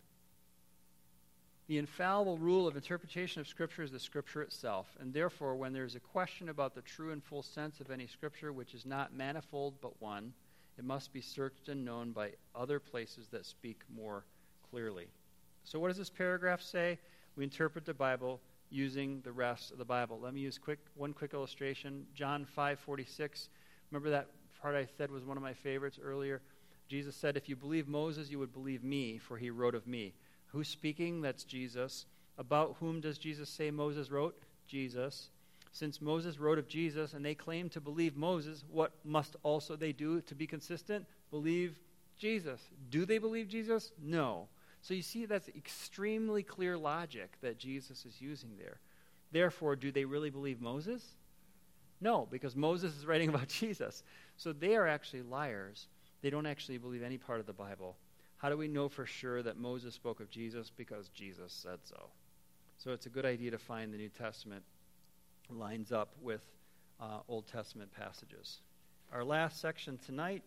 The infallible rule of interpretation of Scripture is the Scripture itself, and therefore when there is a question about the true and full sense of any Scripture which is not manifold but one, it must be searched and known by other places that speak more clearly. So what does this paragraph say? We interpret the Bible using the rest of the Bible. Let me use one quick illustration. John 5:46. Remember that part I said was one of my favorites earlier? Jesus said, if you believe Moses, you would believe me, for he wrote of me. Who's speaking? That's Jesus. About whom does Jesus say Moses wrote? Jesus. Since Moses wrote of Jesus and they claim to believe Moses, what must also they do to be consistent? Believe Jesus. Do they believe Jesus? No. So you see, that's extremely clear logic that Jesus is using there. Therefore, do they really believe Moses? No, because Moses is writing about Jesus. So they are actually liars. They don't actually believe any part of the Bible. How do we know for sure that Moses spoke of Jesus? Because Jesus said so. So it's a good idea to find the New Testament lines up with Old Testament passages. Our last section tonight,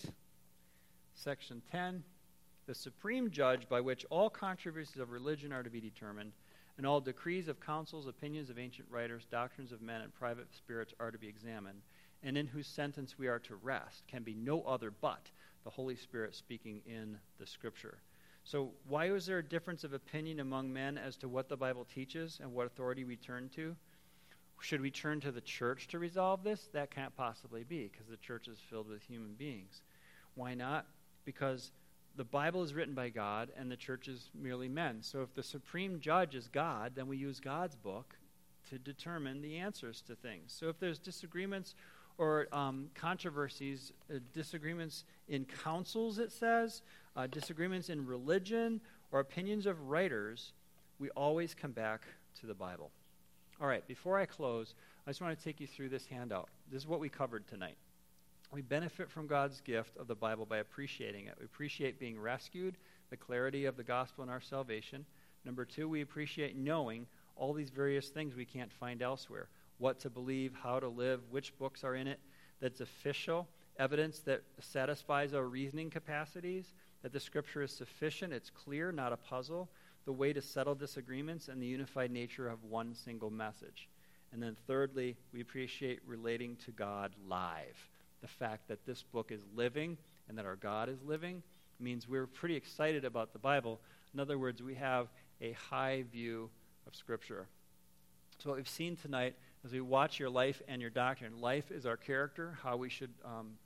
section 10, the supreme judge by which all controversies of religion are to be determined, and all decrees of councils, opinions of ancient writers, doctrines of men, and private spirits are to be examined, and in whose sentence we are to rest, can be no other but the Holy Spirit speaking in the Scripture. So why was there a difference of opinion among men as to what the Bible teaches and what authority we turn to? Should we turn to the church to resolve this? That can't possibly be, because the church is filled with human beings. Why not? Because the Bible is written by God and the church is merely men. So if the supreme judge is God, then we use God's book to determine the answers to things. So if there's disagreements or controversies, disagreements in councils, it says, disagreements in religion, or opinions of writers, we always come back to the Bible. All right, before I close, I just want to take you through this handout. This is what we covered tonight. We benefit from God's gift of the Bible by appreciating it. We appreciate being rescued, the clarity of the gospel in our salvation. Number 2, we appreciate knowing all these various things we can't find elsewhere. What to believe, how to live, which books are in it, that's official, evidence that satisfies our reasoning capacities, that the Scripture is sufficient, it's clear, not a puzzle, the way to settle disagreements, and the unified nature of one single message. And then thirdly, we appreciate relating to God live. The fact that this book is living and that our God is living means we're pretty excited about the Bible. In other words, we have a high view of Scripture. So what we've seen tonight as we watch your life and your doctrine, life is our character, how we should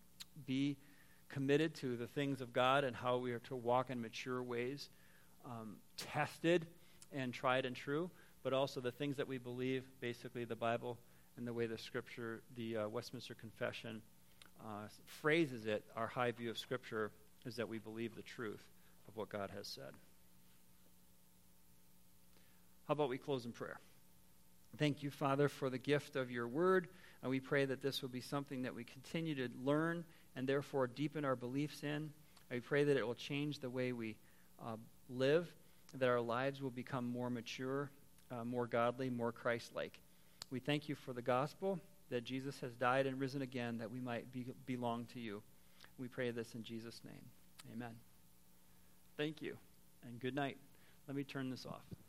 be committed to the things of God and how we are to walk in mature ways, tested and tried and true, but also the things that we believe, basically the Bible and the way the Scripture, the Westminster Confession phrases it, our high view of Scripture is that we believe the truth of what God has said. How about we close in prayer? Thank you, Father, for the gift of your word, and we pray that this will be something that we continue to learn and therefore deepen our beliefs in. And we pray that it will change the way we live, that our lives will become more mature, more godly, more Christ-like. We thank you for the gospel. that Jesus has died and risen again that we might belong to you. We pray this in Jesus' name. Amen. Thank you, and good night. Let me turn this off.